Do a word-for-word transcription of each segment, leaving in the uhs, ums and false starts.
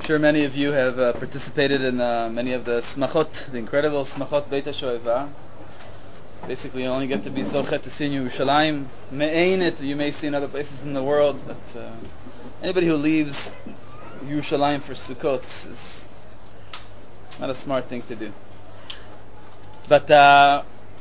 sure many of you have uh, participated in uh, many of the smachot, the incredible smachot Beit HaShoeva. Basically, you only get to be zochet to see in Yerushalayim. Me'ein it, you may see in other places in the world, but uh, anybody who leaves Yerushalayim for Sukkot is not a smart thing to do. But uh,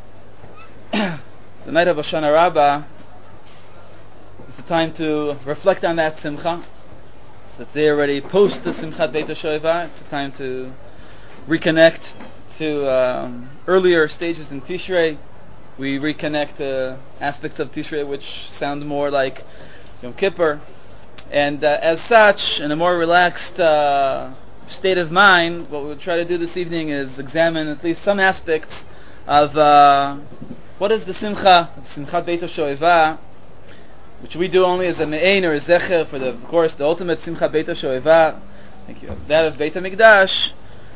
the night of Hoshana Rabbah is the time to reflect on that simcha. It's the day already post the Simchat Beit HaShoeva. It's a time to reconnect to um, earlier stages in Tishrei. We reconnect to aspects of Tishrei which sound more like Yom Kippur. And uh, as such, in a more relaxed uh, state of mind, what we'll try to do this evening is examine at least some aspects of uh, what is the Simcha of Simchat Beit HaShoeva, which we do only as a me'ein or a zecher for the, of course, the ultimate Simcha Beit HaShoeva, thank you, that of Beit HaMikdash.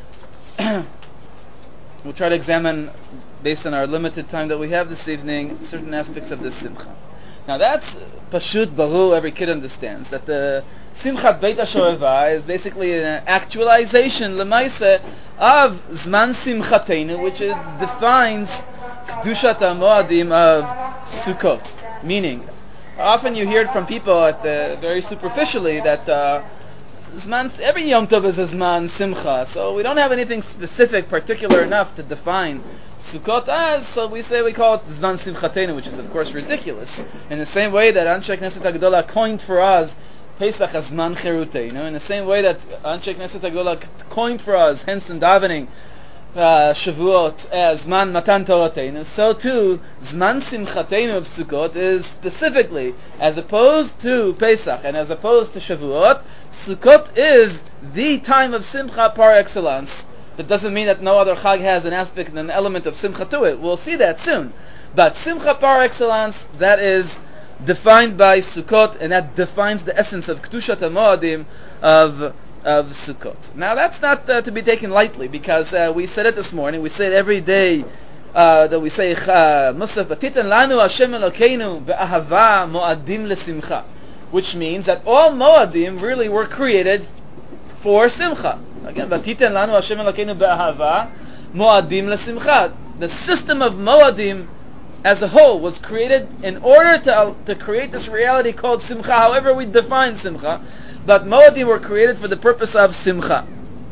We'll try to examine, based on our limited time that we have this evening, certain aspects of this Simcha. Now that's Pashut Baru, every kid understands, that the Simchat Beit HaShoeva is basically an actualization, lemaise, of Zman Simchateinu, which it defines Kedushat HaMoadim of Sukkot. Meaning, often you hear it from people at the, very superficially that uh, Zman, every Yom Tov is a Zman Simcha, so we don't have anything specific, particular enough to define Sukkot as, so we say we call it Zman Simchateinu, which is of course ridiculous. In the same way that Anshe Knesset HaGedolah coined for us Pesach as Zman Cheruteinu, in the same way that Anshe Knesset HaGedolah coined for us, hence in davening, Uh, Shavuot as Zman Matan Torateinu, so too Zman Simchateinu of Sukkot is specifically, as opposed to Pesach and as opposed to Shavuot, Sukkot is the time of Simcha par excellence. That doesn't mean that no other Chag has an aspect and an element of Simcha to it. We'll see that soon. But Simcha par excellence, that is defined by Sukkot, and that defines the essence of Kedushat HaMoadim of of Sukkot. Now that's not uh, to be taken lightly, because uh, we said it this morning, we say it every day, uh, that we say Musaf V'titan lanu Hashem Elokeinu be'ahava moadim lesimcha, which means that all moadim really were created for simcha. Again, V'titan lanu Hashem Elokeinu be'ahava moadim lesimcha. The system of moadim as a whole was created in order to uh, to create this reality called simcha, however we define simcha. But Moadim were created for the purpose of Simcha.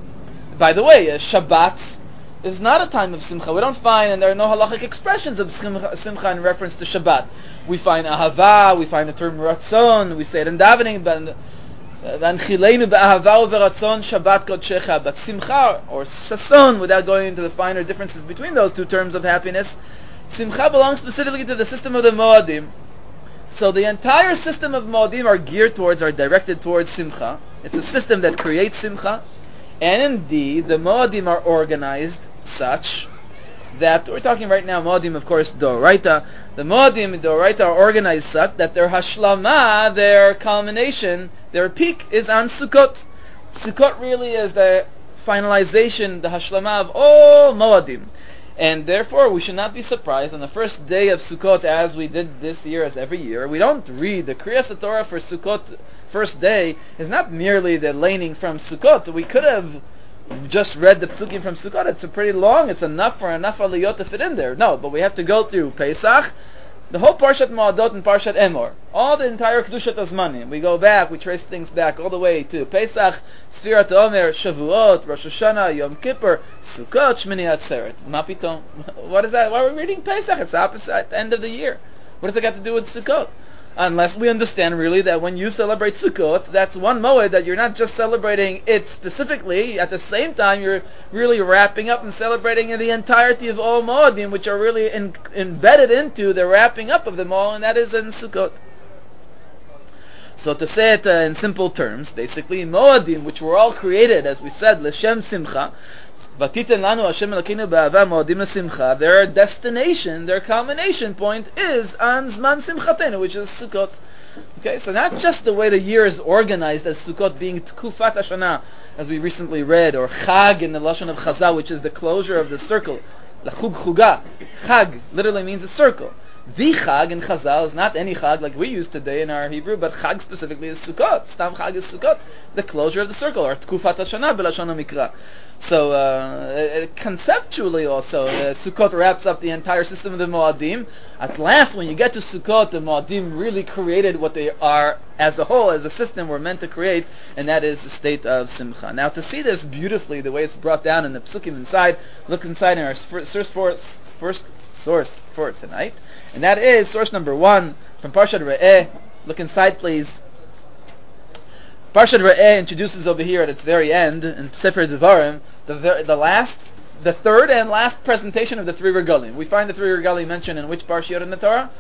By the way, uh, Shabbat is not a time of Simcha. We don't find, and there are no halachic expressions of Simcha, simcha in reference to Shabbat. We find Ahava, we find the term Ratzon, we say it in davening, V'anchilenu be'ahava u'veratzon Shabbat kodshecha. But Simcha, or Sason, without going into the finer differences between those two terms of happiness, Simcha belongs specifically to the system of the Moadim. So the entire system of Moadim are geared towards, are directed towards Simcha. It's a system that creates Simcha. And indeed, the Moadim are organized such that, we're talking right now, Moadim, of course, Doraita. The Moadim, Doraita, are organized such that their Hashlama, their culmination, their peak is on Sukkot. Sukkot really is the finalization, the Hashlama of all Moadim. And therefore, we should not be surprised on the first day of Sukkot, as we did this year, as every year. We don't read the Kriyas Torah for Sukkot first day is not merely the laning from Sukkot. We could have just read the Psukim from Sukkot. It's a pretty long. It's enough for enough aliyot to fit in there. No, but we have to go through Pesach, the whole Parshat Moadot and Parshat Emor, all the entire Kedushat Azmanim. We go back, we trace things back all the way to Pesach, Sfirat Omer, Shavuot, Rosh Hashanah, Yom Kippur, Sukkot, Shmini Atzeret. Mapiton. What is that? Why are we reading Pesach? It's the opposite at the end of the year. What does it got to do with Sukkot? Unless we understand really that when you celebrate Sukkot, that's one moed that you're not just celebrating it specifically, at the same time you're really wrapping up and celebrating the entirety of all moedim, which are really in, embedded into the wrapping up of them all, and that is in Sukkot. So to say it uh, in simple terms, basically, moedim, which were all created, as we said, l'shem simcha, V'titan lanu Hashem Elokeinu be'ahava moadim lesimcha, their destination, their culmination point is on Zman Simchateinu, which is Sukkot. Okay, so not just the way the year is organized as Sukkot being Tkufat Hashanah, as we recently read, or Chag in the Lashon of Chazal, which is the closure of the circle, L'chug chuga. Chag literally means a circle. The Chag in Chazal is not any Chag like we use today in our Hebrew, but Chag specifically is Sukkot. Stam Chag is Sukkot, the closure of the circle, or Tkufat HaShana b'Lashon HaMikra. So uh, conceptually also, uh, Sukkot wraps up the entire system of the Moadim. At last, when you get to Sukkot, the Moadim really created what they are as a whole, as a system, were meant to create, and that is the state of Simcha. Now, to see this beautifully, the way it's brought down in the Psukim inside, look inside in our first, first source for tonight, and that is source number one from Parshat Re'eh. Look inside, please. Parshat Re'eh introduces over here at its very end in Sefer Devarim the ver- the last, the third and last presentation of the three regalim. We find the three regalim mentioned in which parashiyot in the Torah?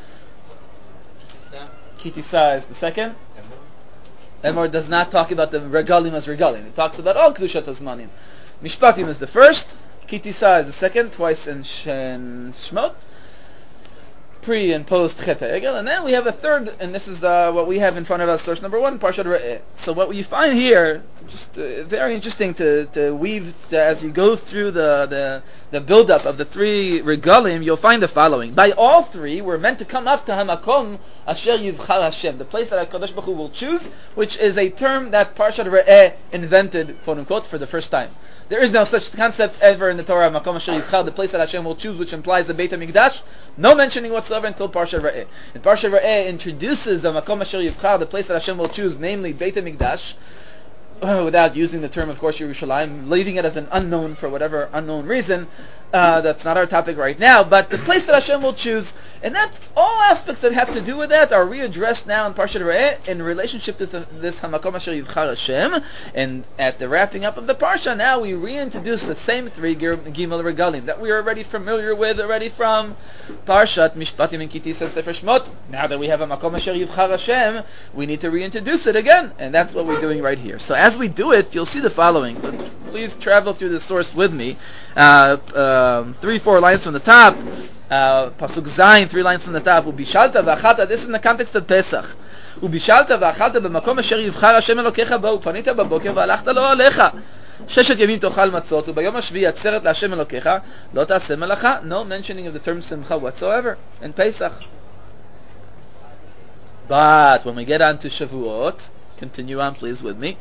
Ki Tisa is the second. Emor does not talk about the regalim as regalim. It talks about all kedushat hazmanim. Mishpatim is the first. Ki Tisa is the second, twice in Shemot. Pre and post Chet HaEgel, and then we have a third, and this is uh, what we have in front of us, source number one, Parshat Re'eh. So what you find here, just uh, very interesting to, to weave the, as you go through the the, the build-up of the three regalim, you'll find the following. By all three, we're meant to come up to Hamakom Asher Yivchar Hashem, the place that HaKadosh Baruch Hu will choose, which is a term that Parshat Re'eh invented, quote-unquote, for the first time. There is no such concept ever in the Torah, Makom Asher Yivchar, the place that Hashem will choose, which implies the Beit HaMikdash. No mentioning whatsoever until Parshat Re'eh. And Parshat Re'eh introduces the Makom Asher Yivchar, the place that Hashem will choose, namely Beit HaMikdash, uh, without using the term, of course, Yerushalayim, leaving it as an unknown for whatever unknown reason. Uh, that's not our topic right now, but the place that Hashem will choose. And that's all aspects that have to do with that are readdressed now in Parshat Re'eh in relationship to this Hamakom Asher Yivchar Hashem. And at the wrapping up of the Parsha, now we reintroduce the same three Gimel Regalim that we are already familiar with, already from Parshat Mishpatim and Ki Tisa and Sefer Shemot. Now that we have Hamakom Asher Yivchar Hashem, we need to reintroduce it again. And that's what we're doing right here. So as we do it, you'll see the following. But please travel through the source with me. Uh, um, three, four lines from the top. Uh, Pasuk Zayin, three lines from the top. Ubishalta v'achata. This is in the context of Pesach. Ubishalta v'achata b'makom asher yivchar Hashem Elokecha bo upanita b'boker v'alachta lo alecha. Sheshet yamim tochal matzot ubayom hashvi atzeret laHashem Elokecha lo ta'aseh melacha. No mentioning of the term simcha whatsoever in Pesach. But when we get on to Shavuot, continue on please with me.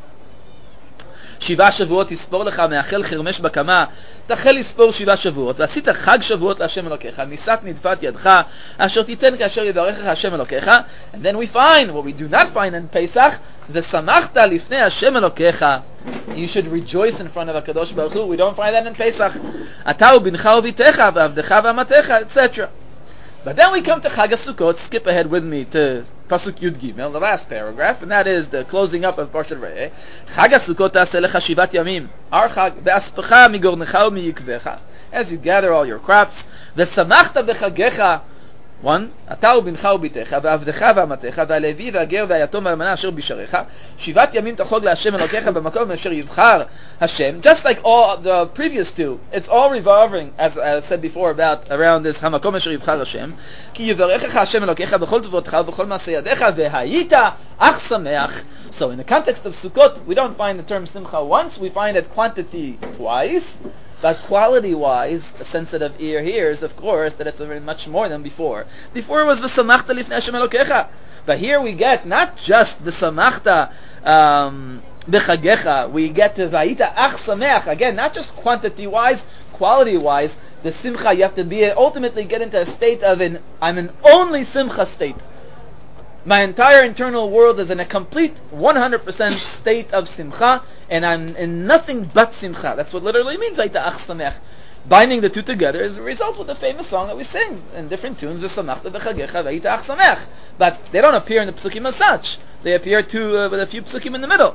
שבעה שבועות תספור לך מאחל חרמש בקמה תחל לספור שבעה שבועות ועשית חג שבועות להשם אלוקיך נישאת נדפת ידך אשר תיתן כאשר יברכך השם אלוקיך. And then we find what we do not find in Pesach, ושמחת לפני השם אלוקיך. You should rejoice in front of HaKadosh Baruch Hu. We don't find that in Pesach. אתה ובנך וביתך ועבדך ואמתך, et cetera. But then we come to Chag HaSukkot. Skip ahead with me to Pasuk Yud Gimel, the last paragraph, and that is the closing up of Parshat Re'eh. Chag HaSukkot ta'aseh lecha shivat yamim. Our Chag, be'aspecha migornecha u'miyikvecha. As you gather all your crops, v'samachta b'chagecha. One, אתה ובנך וביתך, ועבדך ואמתך, והלוי והגר והיתום והאלמנה אשר בשעריך, שבעת ימים תחוג להשם אלוקיך במקום אשר יבחר Hashem. Just like all the previous two, it's all revolving, as I said before, about around this המקום אשר יבחר השם, כי יברכך השם אלוקיך בכל טובותך ובכל מעשה ידיך, והיית אך שמח. So in the context of Sukkot, we don't find the term simcha once, we find it quantity twice. But quality-wise, a sensitive ear hears, of course, that it's very much more than before. Before it was v'samachta lifnei Hashem Elokecha. But here we get not just v'samachta um, b'chagecha, we get to v'ayita ach sameach. Again, not just quantity-wise, quality-wise. The simcha, you have to be ultimately get into a state of an, I'm an only simcha state. My entire internal world is in a complete one hundred percent state of simcha, and I'm in nothing but simcha. That's what literally means, Hayta ach samech. Binding the two together is results with the famous song that we sing in different tunes, V'samachta b'chagecha v'hayta ach samech. But they don't appear in the psukim as such. They appear to, uh, with a few psukim in the middle.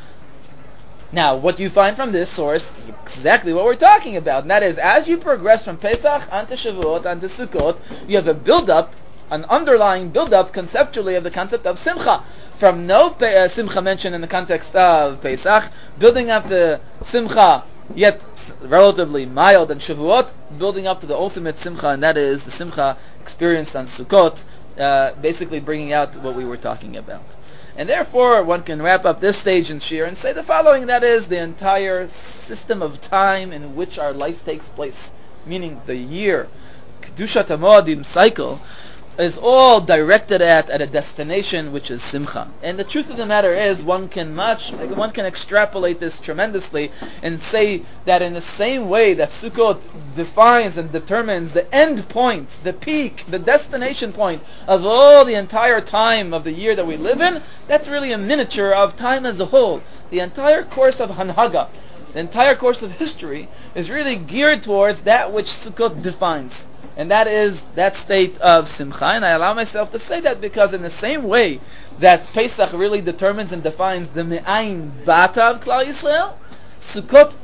Now, what you find from this source is exactly what we're talking about, and that is, as you progress from Pesach onto Shavuot, onto Sukkot, you have a build-up, an underlying build-up conceptually of the concept of simcha. From no uh, simcha mentioned in the context of Pesach, building up the simcha, yet relatively mild in Shavuot, building up to the ultimate simcha, and that is the simcha experienced on Sukkot, uh, basically bringing out what we were talking about. And therefore, one can wrap up this stage in Shir and say the following, that is the entire system of time in which our life takes place, meaning the year, Kedushat HaMoadim cycle, is all directed at at a destination which is simcha. And the truth of the matter is, one can much, one can extrapolate this tremendously and say that in the same way that Sukkot defines and determines the end point, the peak, the destination point of all the entire time of the year that we live in, that's really a miniature of time as a whole. The entire course of Hanhaga, the entire course of history, is really geared towards that which Sukkot defines. And that is that state of simcha. And I allow myself to say that because in the same way that Pesach really determines and defines the me'ayin bata of Klal Yisrael, Sukkot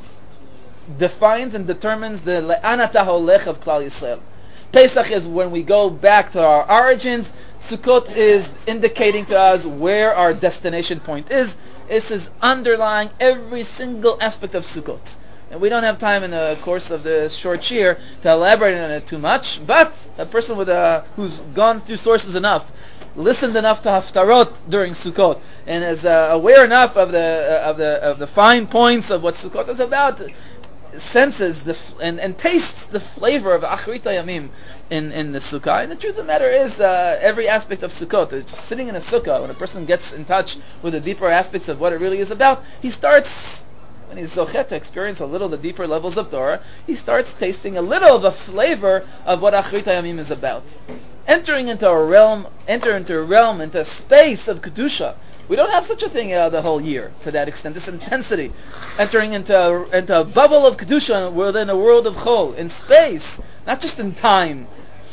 defines and determines the le'an ata holech of Klal Yisrael. Pesach is when we go back to our origins. Sukkot is indicating to us where our destination point is. This is underlying every single aspect of Sukkot. And we don't have time in the course of the short shir to elaborate on it too much, but a person with a, who's gone through sources enough, listened enough to Haftarot during Sukkot, and is uh, aware enough of the uh, of the of the fine points of what Sukkot is about, senses the f- and, and tastes the flavor of Achrit Hayamim in, in the Sukkah. And the truth of the matter is, uh, every aspect of Sukkot, just sitting in a Sukkah, when a person gets in touch with the deeper aspects of what it really is about, he starts, when he's zochet to experience a little the deeper levels of Torah, he starts tasting a little of the flavor of what Achrit Hayamim is about. Entering into a realm, enter into a realm, into a space of Kedusha. We don't have such a thing uh, the whole year to that extent. This intensity, entering into into a bubble of kedusha within a world of chol, in space, not just in time,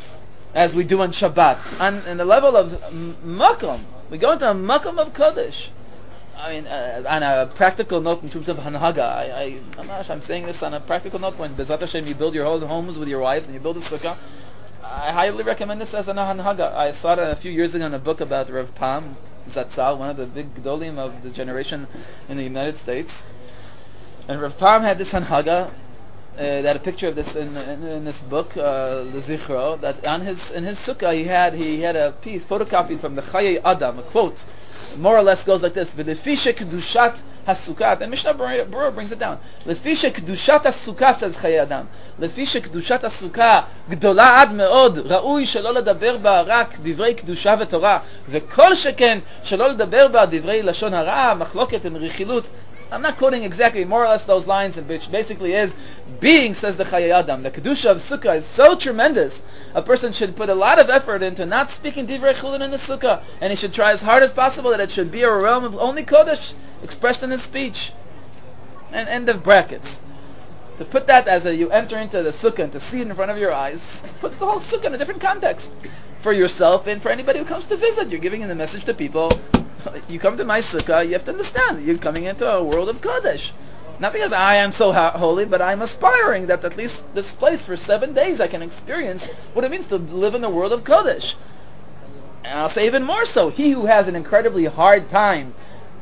as we do on Shabbat. On, on the level of makom, we go into a makom of kodesh. I mean, uh, on a practical note in terms of hanhaga, I, I, I'm saying this on a practical note. When Bezat Hashem you build your whole homes with your wives and you build a sukkah, I highly recommend this as an hanhaga. I saw it a few years ago in a book about Rav Pam Zatzal, one of the big gedolim of the generation in the United States. And Rav Pam had this hanhaga, uh, that had a picture of this in, in, in this book, uh, Lezichro, that on his in his sukkah he had he had a piece photocopied from the Chayei Adam, a quote, more or less goes like this: "V'lefishe kedushat hasukah." And Mishnah Berurah brings it down. "Lefishe kedushat hasukah," says Chayei Adam. "Lefishe kedushat hasukah gdola ad meod, ra'ui shelo ledaber ba rak divrei kedusha v'torah, v'kol sheken shelo ledaber ba divrei lashon hara, machloket and richilut." I'm not quoting exactly, more or less those lines, which basically is, being, says the Chayei Adam, the Kedusha of Sukkah is so tremendous, a person should put a lot of effort into not speaking Divrei Chulin in the Sukkah, and he should try as hard as possible that it should be a realm of only Kodesh, expressed in his speech. And end of brackets. To put that as a, you enter into the Sukkah and to see it in front of your eyes, puts the whole Sukkah in a different context. For yourself and for anybody who comes to visit, you're giving the message to people. You come to my sukkah, you have to understand that you're coming into a world of Kodesh. Not because I am so ha- holy, but I'm aspiring that at least this place for seven days I can experience what it means to live in the world of Kodesh. And I'll say even more so, he who has an incredibly hard time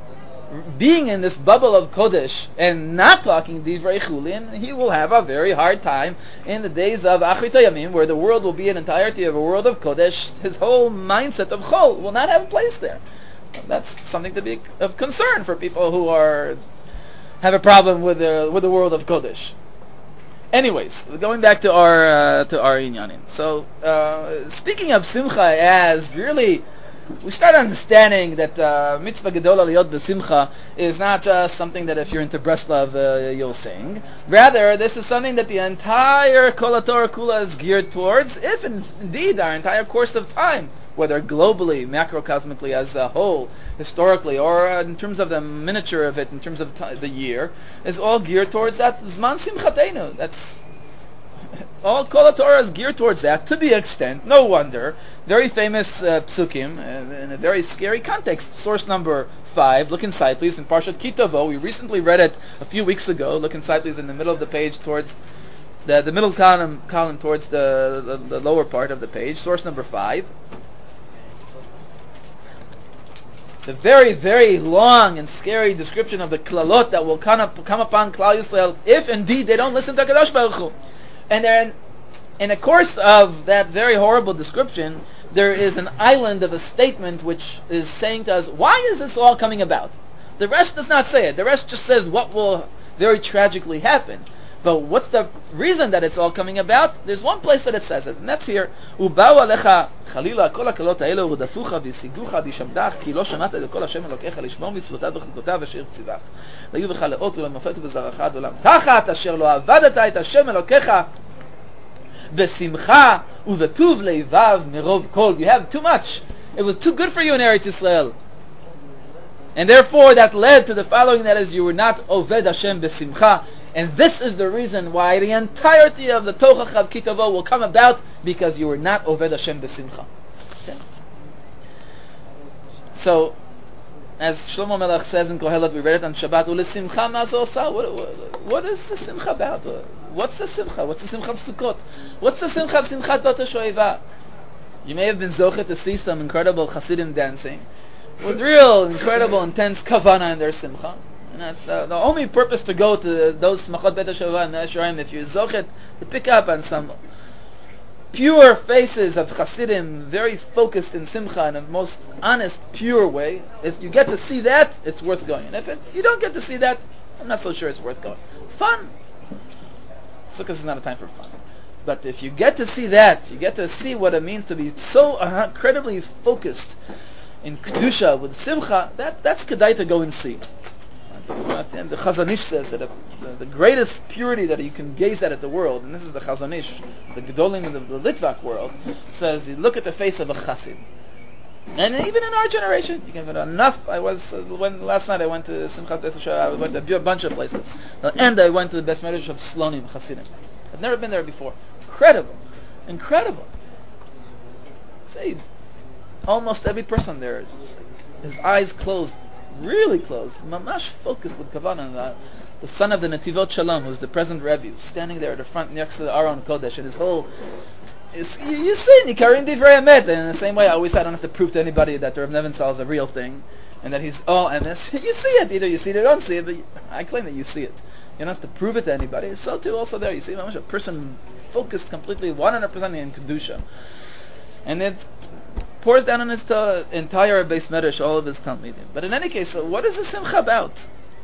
being in this bubble of Kodesh and not talking Divrei Chulin, he will have a very hard time in the days of Achrit Hayamim, where the world will be an entirety of a world of Kodesh. His whole mindset of Chol will not have a place there. That's something to be of concern for people who are have a problem with the with the world of Kodesh. Anyways, going back to our uh, to our inyanim. So, uh, speaking of Simcha as really, we start understanding that uh, mitzvah gedola liyot b'simcha is not just something that if you're into Breslov uh, you'll sing. Rather, this is something that the entire Kol HaTorah Kula is geared towards, if in, indeed our entire course of time, whether globally, macrocosmically as a whole, historically, or uh, in terms of the miniature of it, in terms of t- the year, is all geared towards that Zman Simchatenu. That's all Kol HaTorah is geared towards that, to the extent, no wonder, very famous uh, psukim, uh, in a very scary context. Source number five, look inside please, in Parshat Kitavo. We recently read it a few weeks ago. Look inside please in the middle of the page towards, the, the middle column column towards the, the, the lower part of the page. Source number five. The very, very long and scary description of the klalot that will come, up, come upon Klal Yisrael if indeed they don't listen to HaKadosh Baruch Hu. And then, in the course of that very horrible description, there is an island of a statement which is saying to us, why is this all coming about? The rest does not say it. The rest just says what will very tragically happen. But what's the reason that it's all coming about? There's one place that it says it, and that's here. ובאו עליך חלילה כל הקלות האלה ורדפוך והשיגוך וישמדך כי לא שמעת לקול השם אלוקיך לשמור מצוותיו וחוקותיו אשר ציווך והיו בך לאות ולמופת ובזרעך עד עולם תחת אשר לא עבדת את השם אלוקיך בשמחה ובטוב לבב מרוב כל. You have too much. It was too good for you in Eretz Yisrael. And therefore that led to the following, that is, you were not Oved Hashem B'Simcha. And this is the reason why the entirety of the Tochach of Ki Tavo will come about, because you were not Oved Hashem B'Simcha. Okay. So, as Shlomo Melech says in Kohelet, we read it on Shabbat, U'lesimcha ma zosa. What, what, what is the Simcha about? What's the Simcha? What's the Simcha of Sukkot? What's the Simcha of Simchat Bata Shoeva? You may have been zochet to see some incredible Hasidim dancing with real, incredible, intense kavana in their simcha. And that's uh, the only purpose to go to those smachot Beit HaShavah and Me'asharim, if you're zochet to pick up on some pure faces of Hasidim, very focused in simcha in a most honest, pure way. If you get to see that, it's worth going. And if it, you don't get to see that, I'm not so sure it's worth going. Fun. Sukkot is not a time for fun. But if you get to see that, you get to see what it means to be so incredibly focused in Kedusha with Simcha, that, that's Kedai to go and see. And the Chazon Ish says that the, the greatest purity that you can gaze at at the world, and this is the Chazon Ish, the Gedolim of the, the Litvak world, says you look at the face of a Chassid. And even in our generation, you can find enough. I was, uh, when last night I went to Simchat Beit HaShavah, I went to a bunch of places. And I went to the Beis Medrash of Slonim, Chasidim. I've never been there before. Incredible. Incredible. See, almost every person there is just like, his eyes closed, really closed, mamash focused with kavanah. The, the son of the Nativot Shalom, who's the present Rebbe, standing there at the front next to the Aron Kodesh, and his whole, is, you, you see, Nikarim Divrei Emet. And in the same way, I always say I don't have to prove to anybody that the Reb Nebenzahl is a real thing, and that he's all M S. You see it, either you see it or don't see it, but I claim that you see it. You don't have to prove it to anybody. So too, also there, you see mamash a person focused completely, one hundred percent in Kedusha. And it pours down on his ta- entire Beis Medrash, all of his Talmidim. But in any case, so what is the Simcha about?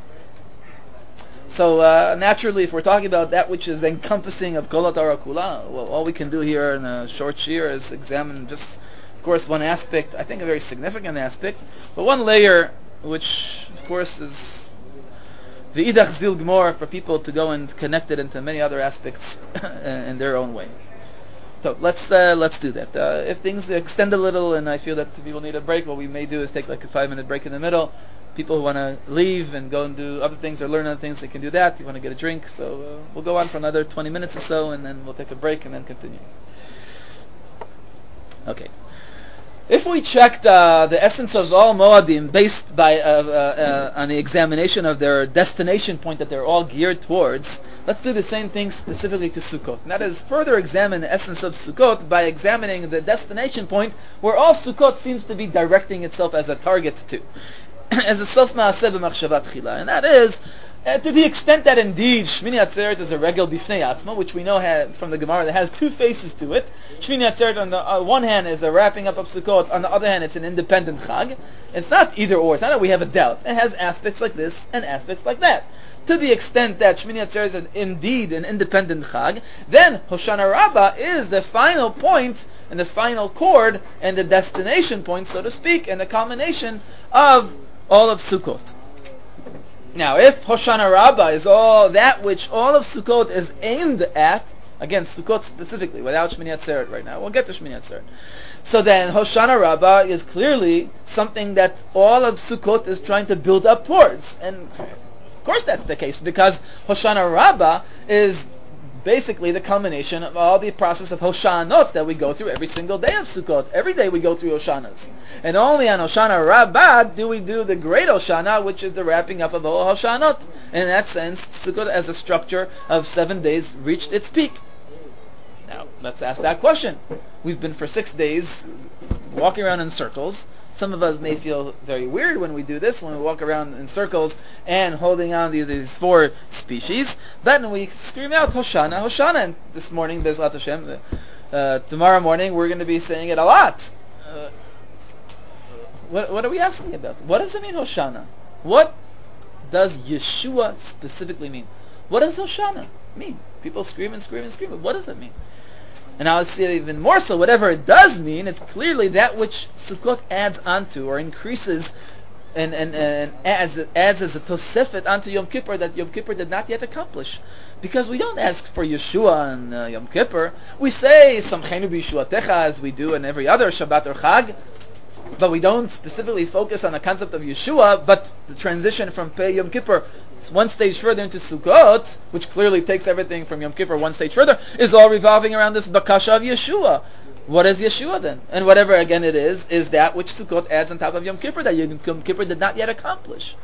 So uh, naturally, if we're talking about that which is encompassing of Kol HaTorah Kula, well, all we can do here in a short shir is examine just, of course, one aspect, I think a very significant aspect, but one layer, which, of course, is the Idach Zil Gmor for people to go and connect it into many other aspects in their own way. So let's uh, let's do that. Uh, if things extend a little and I feel that people need a break, what we may do is take like a five minute break in the middle. People who want to leave and go and do other things or learn other things, they can do that. You want to get a drink, so uh, we'll go on for another twenty minutes or so, and then we'll take a break and then continue. Okay. If we checked uh, the essence of all Moadim based by uh, uh, uh, on the examination of their destination point that they're all geared towards, let's do the same thing specifically to Sukkot. And that is further examine the essence of Sukkot by examining the destination point where all Sukkot seems to be directing itself as a target to, as a Sof Ma'aseh b'machshavat Chila. And that is, uh, to the extent that indeed Shmini Atzeret is a regel bifnei atzma, which we know had, from the Gemara that has two faces to it. Shmini Atzeret on the uh, one hand is a wrapping up of Sukkot, on the other hand it's an independent Chag. It's not either or, it's not that we have a doubt. It has aspects like this and aspects like that. To the extent that Shmini Atzeret is an, indeed an independent Chag, then Hoshana Rabbah is the final point and the final chord and the destination point, so to speak, and the culmination of all of Sukkot. Now, if Hoshana Rabbah is all that which all of Sukkot is aimed at, again, Sukkot specifically, without Shmini Atzeret right now, we'll get to Shmini Atzeret. So then, Hoshana Rabbah is clearly something that all of Sukkot is trying to build up towards. And of course that's the case, because Hoshana Rabbah is basically the culmination of all the process of Hoshanot that we go through every single day of Sukkot. Every day we go through Hoshanas. And only on Hoshana Rabbah do we do the great Hoshana, which is the wrapping up of all Hoshanot. And in that sense, Sukkot as a structure of seven days reached its peak. Now, let's ask that question. We've been for six days walking around in circles. Some of us may feel very weird when we do this, when we walk around in circles and holding on to these four species. But then we scream out, Hoshana, Hoshana. And this morning, Bezrat Hashem, uh, tomorrow morning, we're going to be saying it a lot. Uh, what, what are we asking about? What does it mean, Hoshana? What does Yeshua specifically mean? What is Hoshana? mean? People scream and scream and scream, but what does it mean? And I'll say even more so, whatever it does mean, it's clearly that which Sukkot adds onto or increases and, and, and adds, adds as a tosefet onto Yom Kippur that Yom Kippur did not yet accomplish. Because we don't ask for Yeshua on uh, Yom Kippur. We say Samchenu b'Yeshuatecha as we do in every other Shabbat or Chag, but we don't specifically focus on the concept of Yeshua, but the transition from Pei Yom Kippur one stage further into Sukkot, which clearly takes everything from Yom Kippur one stage further, is all revolving around this Bakasha of Yeshua. What is Yeshua then? And whatever again it is, is that which Sukkot adds on top of Yom Kippur that Yom Kippur did not yet accomplish.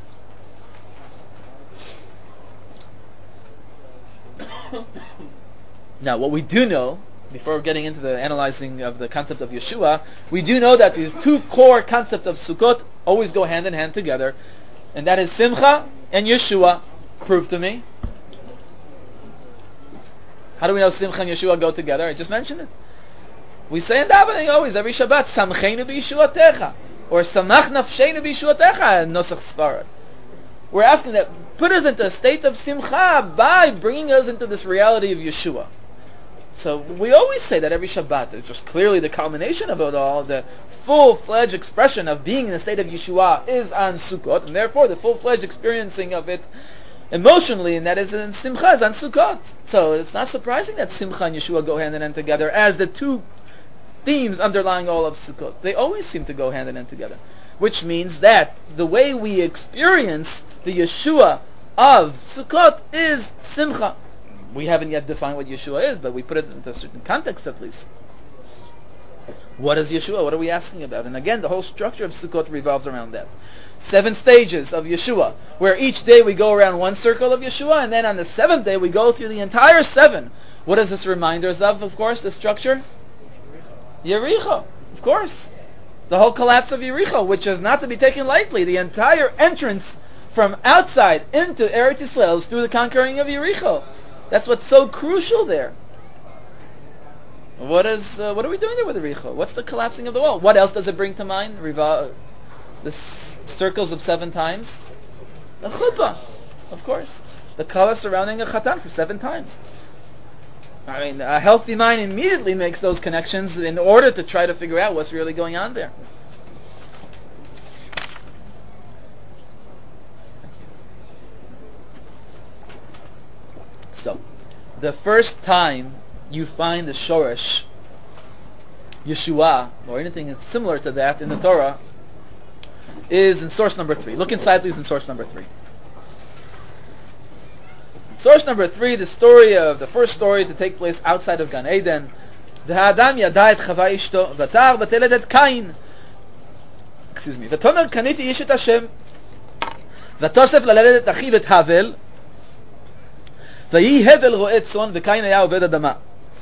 Now, what we do know, before getting into the analyzing of the concept of Yeshua, we do know that these two core concepts of Sukkot always go hand in hand together, and that is Simcha and Yeshua. Prove to me. How do we know Simcha and Yeshua go together? I just mentioned it. We say in davening always, every Shabbat, Samcheinu b'Yeshuatecha, or Samach nafsheinu b'Yeshuatecha, in Nosach Sfarad. We're asking that, put us into a state of Simcha by bringing us into this reality of Yeshua. So we always say that every Shabbat. It's just clearly the culmination of it all. The full-fledged expression of being in the state of Yeshua is on Sukkot, and therefore the full-fledged experiencing of it emotionally, and that is in Simcha, is on Sukkot. So it's not surprising that Simcha and Yeshua go hand in hand together as the two themes underlying all of Sukkot. They always seem to go hand in hand together, which means that the way we experience the Yeshua of Sukkot is Simcha. We haven't yet defined what Yeshua is, but we put it into a certain context at least. What is Yeshua? What are we asking about? And again, the whole structure of Sukkot revolves around that. Seven stages of Yeshua, where each day we go around one circle of Yeshua, and then on the seventh day we go through the entire seven. What is this reminder of, of course, the structure? Yericho, of course. The whole collapse of Yericho, which is not to be taken lightly. The entire entrance from outside into Eretz Yisrael is through the conquering of Yericho. That's what's so crucial there. What is? Uh, what are we doing there with Yericho? What's the collapsing of the wall? What else does it bring to mind? Revol- the s- circles of seven times? The chuppah, of course. The color surrounding a chatan for seven times. I mean, a healthy mind immediately makes those connections in order to try to figure out what's really going on there. So, the first time you find the Shoresh, Yeshua, or anything that's similar to that in the Torah, is in source number three. Look inside, please, in source number three. Source number three, the story of the first story to take place outside of Gan Eden. V'ha'adam yada et Chava ishto, v'tar v'teled et Kain. Excuse me. V'tomer kaniti ish et Hashem, v'tosef laledet et achiv et Havel, v'yi Hevel ro'et tzon, v'Kain haya oved adama.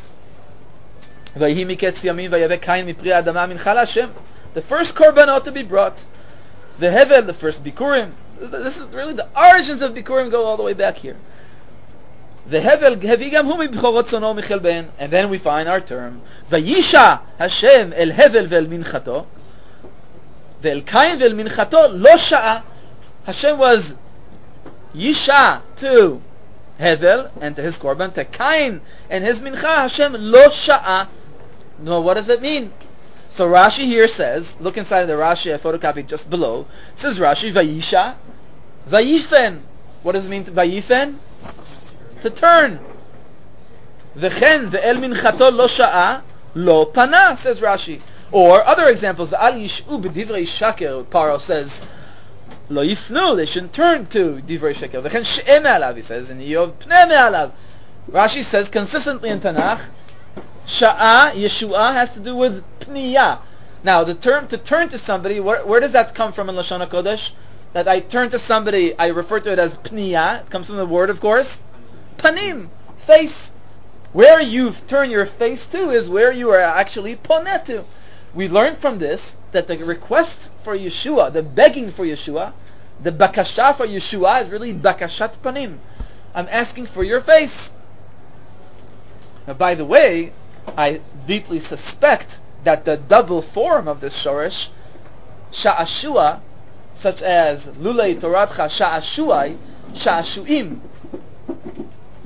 V'yi miketz yamim, v'yave Kain mipri adama mincha Hashem. The first korban ought to be brought. The Hevel, the first Bikurim. This is really the origins of Bikurim go all the way back here. The Hevel hevi gam hu mibchorot tzono michel ben, and then we find our term Vayisha Hashem el Hevel ve'el minchato ve'el Kain ve'el minchato lo sha'a. Hashem was Yisha to Hevel and to his korban, to Kain and his mincha. Hashem lo sha'a. No, what does it mean? So Rashi here says, look inside of the Rashi I photocopied just below. It says Rashi Vayisha Vayifen. What does it mean to Vayifen? To turn. V'chen ve'el minchato lo sha'a lo pana, says Rashi. Or other examples, V'al yish'u b'divrei shaker, Paro says, lo yifnu, they shouldn't turn to divrei shaker. V'chen she'eh me'alav, he says, in Yov pnei me'alav. Rashi says consistently in Tanakh, sha'a, Yeshua, has to do with pniya. Now, the term to turn to somebody, where, where does that come from in Lashon HaKodesh? That I turn to somebody, I refer to it as pniya. It comes from the word, of course, panim, face. Where you turn your face to is where you are actually poneh to. We learned from this that the request for Yeshua, the begging for Yeshua, the bakasha for Yeshua is really bakashat panim. I'm asking for your face. Now, by the way, I deeply suspect that the double form of this shorish, sha'ashua, such as lulei toratcha sha'ashuai, sha'ashuim,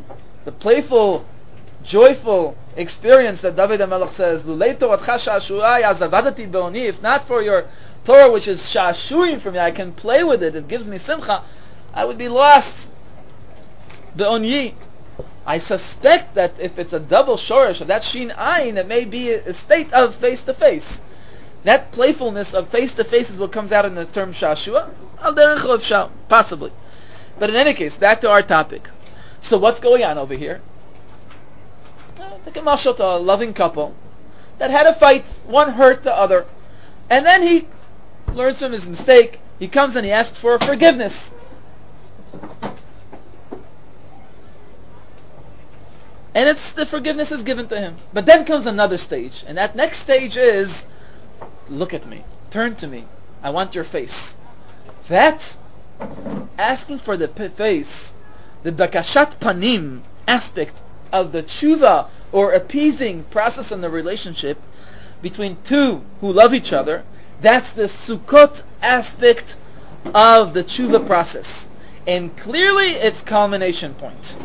the playful, joyful experience that David HaMelech says, "Lulei toratcha sha'ashu'ai azavadati be'oni." If not for your Torah, which is sha'ashu'im for me, I can play with it. It gives me simcha. I would be lost. Be'oni. I suspect that if it's a double shorish of that shin ayin, it may be a state of face to face. That playfulness of face to face is what comes out in the term sha'ashua. Al derech of sha, possibly. But in any case, back to our topic. So what's going on over here? Think of Mashal, a loving couple that had a fight. One hurt the other, and then he learns from his mistake. He comes and he asks for forgiveness. And it's the forgiveness is given to him. But then comes another stage, and that next stage is, look at me, turn to me, I want your face. That asking for the p- face, the bakashat panim aspect of the tshuva or appeasing process in the relationship between two who love each other, that's the Sukkot aspect of the tshuva process. And clearly its culmination point.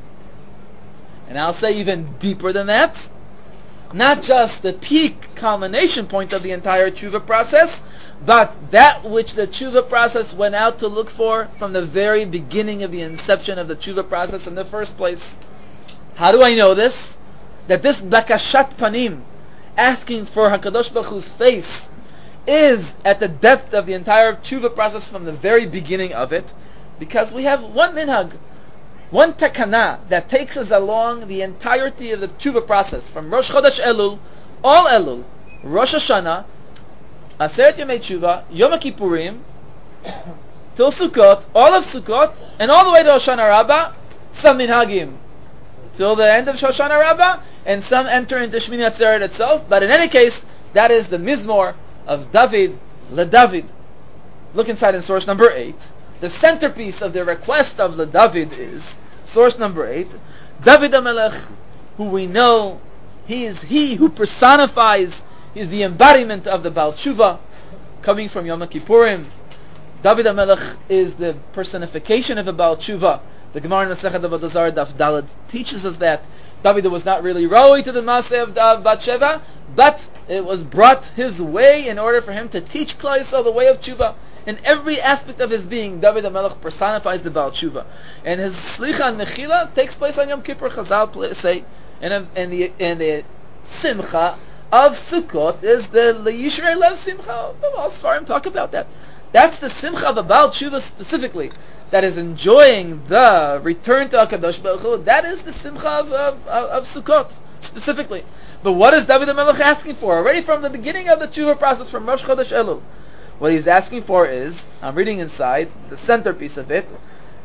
And I'll say even deeper than that, not just the peak culmination point of the entire tshuva process, but that which the tshuva process went out to look for from the very beginning of the inception of the tshuva process in the first place. How do I know this? That this bakashat panim, asking for HaKadosh Baruch Hu's face, is at the depth of the entire tshuva process from the very beginning of it, because we have one minhag, one takana that takes us along the entirety of the tshuva process, from Rosh Chodesh Elul, all Elul, Rosh Hashanah, Aseret Yemei Tshuva, Yom Kippurim, till Sukkot, all of Sukkot, and all the way to Hoshana Rabbah, some minhagim, till the end of Hoshana Rabbah, and some enter into Shmini Atzeret itself. But in any case, that is the Mizmor of David LeDavid. Look inside in source number eight. The centerpiece of the request of LeDavid is source number eight. David HaMelech, who we know, he is he who personifies, he is the embodiment of the Baal Tshuva, coming from Yom Kippurim. David HaMelech is the personification of a Baal Tshuva. The Gemara in Masechet Avodah Zarah Daf Daled teaches us that David was not really roi to the Maseh of uh, Bathsheba, but it was brought his way in order for him to teach Klal Yisrael the way of Tshuva. In every aspect of his being, David HaMelech personifies the Baal Tshuva. And his Slicha and Mechila takes place on Yom Kippur, Chazal say, and, and, the, and the Simcha of Sukkot is the Le'yishrei Lev Simcha. Well, Sfarim talk about that. That's the Simcha of a Baal Tshuva specifically, that is enjoying the return to HaKadosh Baruch Hu. That is the Simcha of, of, of Sukkot specifically. But what is David HaMelech asking for? Already from the beginning of the Tshuva process, from Rosh Chodesh Elul, what he's asking for is, I'm reading inside, the centerpiece of it,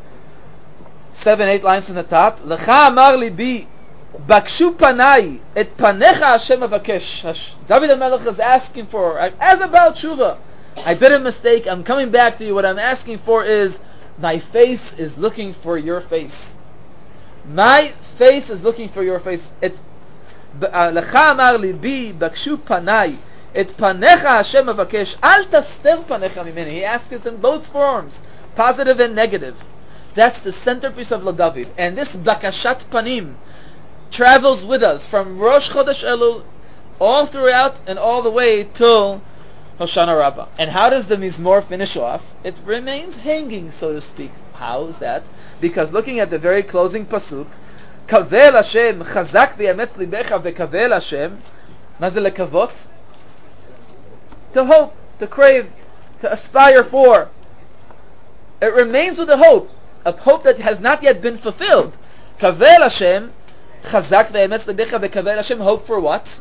seven, eight lines from the top, Lecha amar libi, bakshu panai, et panecha Hashem avakesh. David HaMelech is asking for, as a Baal Tshuva, I did a mistake, I'm coming back to you, what I'm asking for is, my face is looking for your face. My face is looking for your face. It Lecha amar libi, bakshu panai, et panecha Hashem avakesh, al taster panecha mimeni. He asks us in both forms, positive and negative. That's the centerpiece of LeDavid. And this bakashat panim travels with us from Rosh Chodesh Elul all throughout and all the way till Hoshana Rabbah. And how does the Mizmor finish off? It remains hanging, so to speak. How is that? Because looking at the very closing pasuk, Kavel Hashem, Chazak v'yamet libecha v'kavel Hashem, ma ze lekavot? To hope, to crave, to aspire for. It remains with a hope, a hope that has not yet been fulfilled. Kavel Hashem, Chazak v'yamet libecha v'kavel Hashem, hope for what?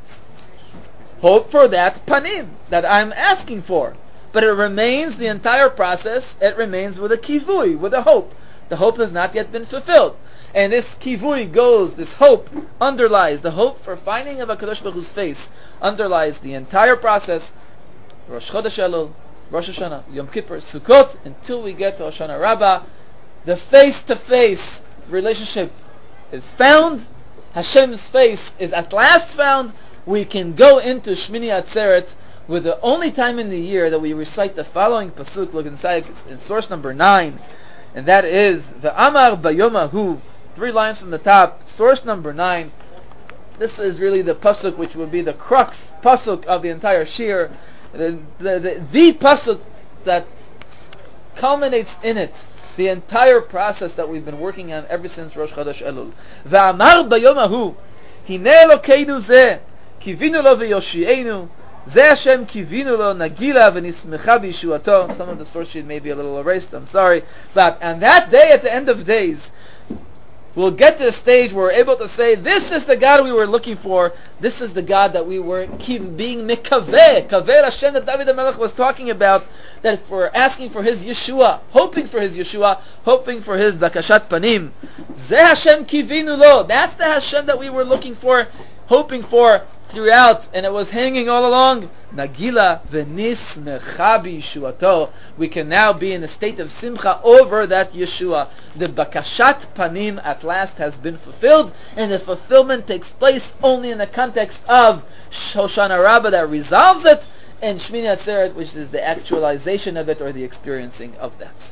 Hope for that panim that I'm asking for. But it remains, the entire process, it remains with a kivui, with a hope. The hope has not yet been fulfilled. And this kivui goes, this hope underlies, the hope for finding of HaKadosh Baruch Hu's face underlies the entire process, Rosh Chodesh Elul, Rosh Hashanah, Yom Kippur, Sukkot, until we get to Hoshana Rabbah. The face-to-face relationship is found. Hashem's face is at last found. We can go into Shmini Atzeret with the only time in the year that we recite the following pasuk. Look inside in source number nine, and that is the Amar Bayomahu three lines from the top, source number nine. This is really the pasuk which would be the crux pasuk of the entire shir, the the, the, the pasuk that culminates in it the entire process that we've been working on ever since Rosh Chodesh Elul. Va'amar bayom hahu, hinei Elokeinu zeh, kivinu lo v'yoshienu, zeh Hashem kivinu lo nagila v'nismecha b'yeshuato. Some of the source sheet may be a little erased, I'm sorry. But on that day, at the end of days, we'll get to a stage where we're able to say, this is the God we were looking for. This is the God that we were keep being mikaveh. Kaveh Hashem that David HaMelech was talking about, that if we're asking for His Yeshua, hoping for His Yeshua, hoping for His Bakashat Panim. Zeh Hashem kivinu lo. That's the Hashem that we were looking for, hoping for throughout, and it was hanging all along. Nagila v'nismecha b'yeshuato. We can now be in a state of simcha over that Yeshua. The Bakashat Panim at last has been fulfilled, and the fulfillment takes place only in the context of Hoshana Rabbah that resolves it, and Shmini Atzeret, which is the actualization of it or the experiencing of that.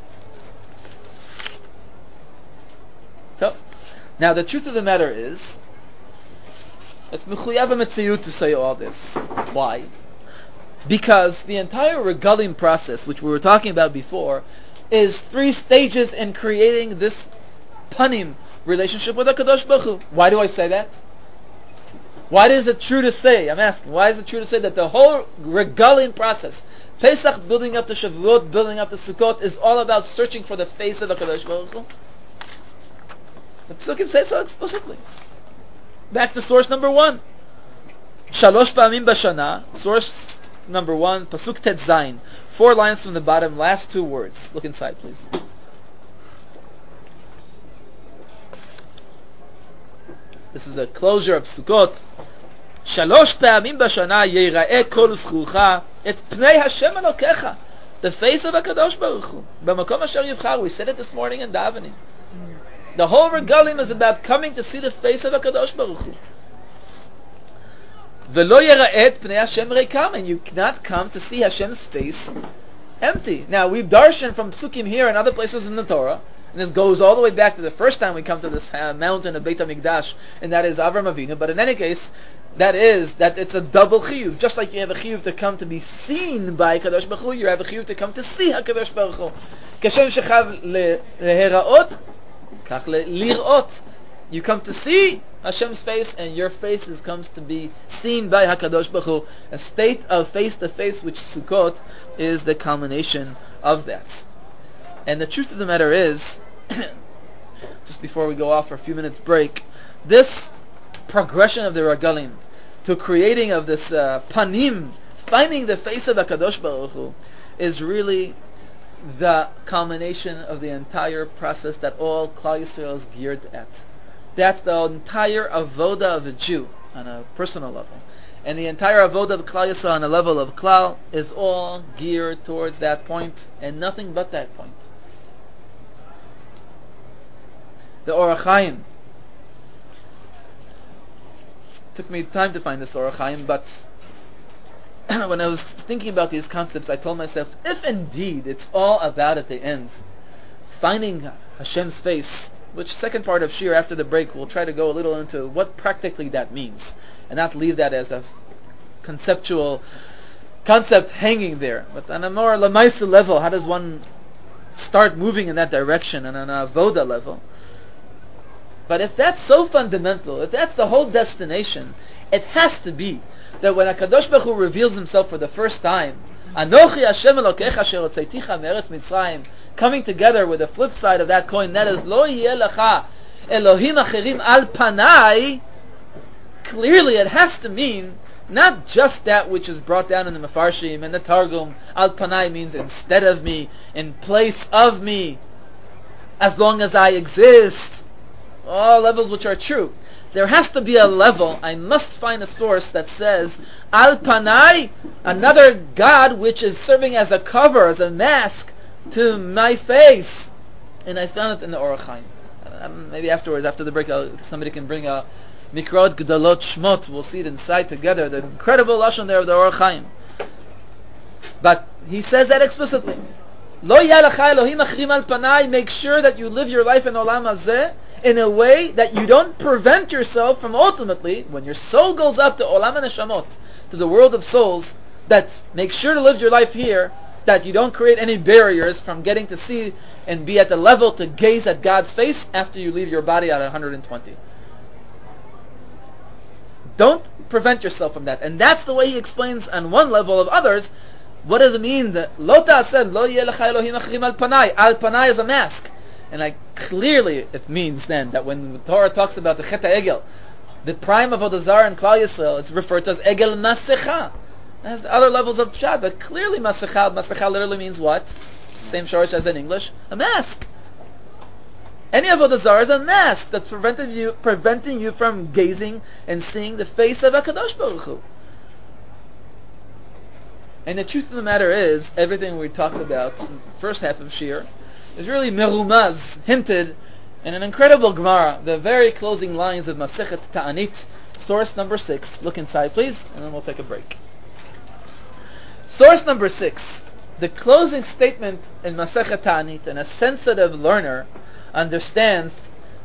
So, now the truth of the matter is, it's mechuyav metziyut to say all this. Why? Because the entire regalim process, which we were talking about before, is three stages in creating this panim relationship with HaKadosh Baruch Hu. Why do I say that? Why is it true to say, I'm asking, why is it true to say that the whole regalim process, Pesach building up to Shavuot, building up to Sukkot, is all about searching for the face of HaKadosh Baruch Hu? The Pesukim say so explicitly. Back to source number one. Shalosh pa'amim b'shana, source number one, Pasuk Tet Zayin. Four lines from the bottom, last two words. Look inside, please. This is the closure of Sukkot. Shalosh pa'amim b'shana yeira'eh kol zchucha et pnei Hashem Elokecha. The face of HaKadosh Baruch Hu. B'makom asher yivchar. We said it this morning in davening. The whole regalim is about coming to see the face of HaKadosh Baruch Hu. V'lo yera'eh et pnei Hashem reikam. And you cannot come to see Hashem's face empty. Now, we've darshan from psukim here and other places in the Torah, and this goes all the way back to the first time we come to this uh, mountain of Beit HaMikdash, and that is Avram Avinu. But in any case, that is, that it's a double chiyuv. Just like you have a chiyuv to come to be seen by HaKadosh Baruch Hu, you have a chiyuv to come to see HaKadosh Baruch Hu. Kashem shechav lehera'ot, kach lir'ot. You come to see Hashem's face, and your face is, comes to be seen by HaKadosh Baruch Hu. A state of face-to-face, which Sukkot is the culmination of that. And the truth of the matter is, just before we go off for a few minutes break, this progression of the regalim to creating of this uh, panim, finding the face of HaKadosh Baruch Hu, is really the culmination of the entire process that all Klal Yisrael is geared at. That's the entire avoda of a Jew on a personal level. And the entire avoda of Klal Yisrael on a level of Klal is all geared towards that point, and nothing but that point. The Orach Chaim. Took me time to find this Orach Chaim, but when I was thinking about these concepts, I told myself, if indeed it's all about at the end, finding Hashem's face, which second part of Shir after the break we'll try to go a little into what practically that means, and not leave that as a conceptual concept hanging there. But on a more lamaisa level, how does one start moving in that direction, and on a avoda level? But if that's so fundamental, if that's the whole destination, it has to be that when HaKadosh Baruch Hu reveals Himself for the first time, Anochi Hashem Elokecha asher hotzaiticha me'eretz Mitzrayim, coming together with the flip side of that coin, that is Lo yeh lecha Elohim acherim al panai. Clearly, it has to mean not just that which is brought down in the Mefarshim and the Targum. Al panai means instead of me, in place of me, as long as I exist. All levels which are true. There has to be a level, I must find a source that says, Al Panai, another God which is serving as a cover, as a mask to my face. And I found it in the Orach Chaim. Um, maybe afterwards, after the break, I'll, if somebody can bring a Mikrot Gedalot Shmot, we'll see it inside together, the incredible lashon there of the Orach Chaim. But he says that explicitly. Lo yalacha Elohim achrim al panai, make sure that you live your life in Olam Hazeh, in a way that you don't prevent yourself from ultimately, when your soul goes up to Olam HaNeshamot, to the world of souls, that make sure to live your life here, that you don't create any barriers from getting to see and be at the level to gaze at God's face after you leave your body at one hundred twenty. Don't prevent yourself from that. And that's the way he explains on one level of others. What does it mean that Lo ta'aseh lo yeh lecha Elohim achrim al panai? Al panai is a mask. And like clearly it means then that when the Torah talks about the Chet HaEgel, the prime of Avodah Zarah in Klal Yisrael, it's referred to as Egel Masecha. It has other levels of Pshat, but clearly Masecha, Masecha literally means what? Same shorish as in English, a mask. Any Avodah Zarah is a mask that's preventing you, preventing you from gazing and seeing the face of HaKadosh Baruch Hu. And the truth of the matter is, everything we talked about in the first half of Shir is really merumaz, hinted in an incredible Gemara, the very closing lines of Masechet Ta'anit, source number six. Look inside, please, and then we'll take a break. Source number six. The closing statement in Masechet Ta'anit, and a sensitive learner understands,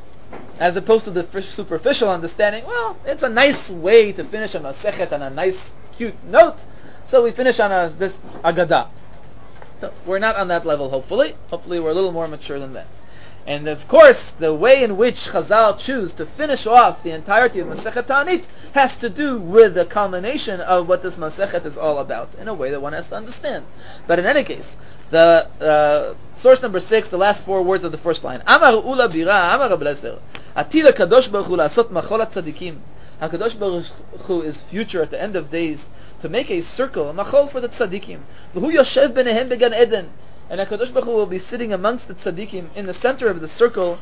as opposed to the superficial understanding, well, it's a nice way to finish a Masechet on a nice, cute note, so we finish on a, this Agadah. No, we're not on that level, hopefully. Hopefully we're a little more mature than that. And of course, the way in which Chazal choose to finish off the entirety of Masechet Ta'anit has to do with the culmination of what this Masechet is all about, in a way that one has to understand. But in any case, the uh, source number six, the last four words of the first line. Amar Ula Bira, Amar Reb Eliezer, Atid HaKadosh Baruch Hu la'asot machol HaTzadikim. HaKadosh Baruch Hu is future at the end of days to make a circle, a machol for the tzaddikim. V'hu yoshev b'nehem began Eden. And HaKadosh Baruch Hu will be sitting amongst the tzaddikim in the center of the circle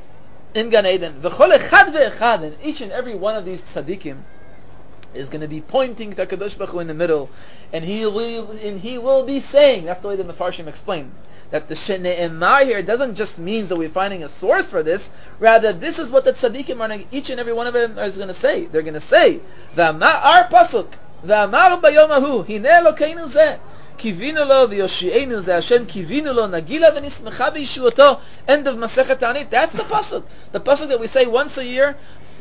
in Gan Eden. V'chol echad ve'echad, and each and every one of these tzaddikim is going to be pointing to HaKadosh Baruch Hu in the middle, and he will, and he will be saying, that's the way the Mefarshim explain, that the shene'emar here doesn't just mean that we're finding a source for this, rather this is what the tzaddikim are, each and every one of them is going to say. They're going to say, V'amar our pasuk, V'amar bayom hahu, hineh Elokeinu zeh, kivinu lo v'yoshi'enu zeh Hashem kivinu lo nagila v'nismecha b'yishuoto. End of Masechet Ta'anit. That's the pasuk. The pasuk that we say once a year,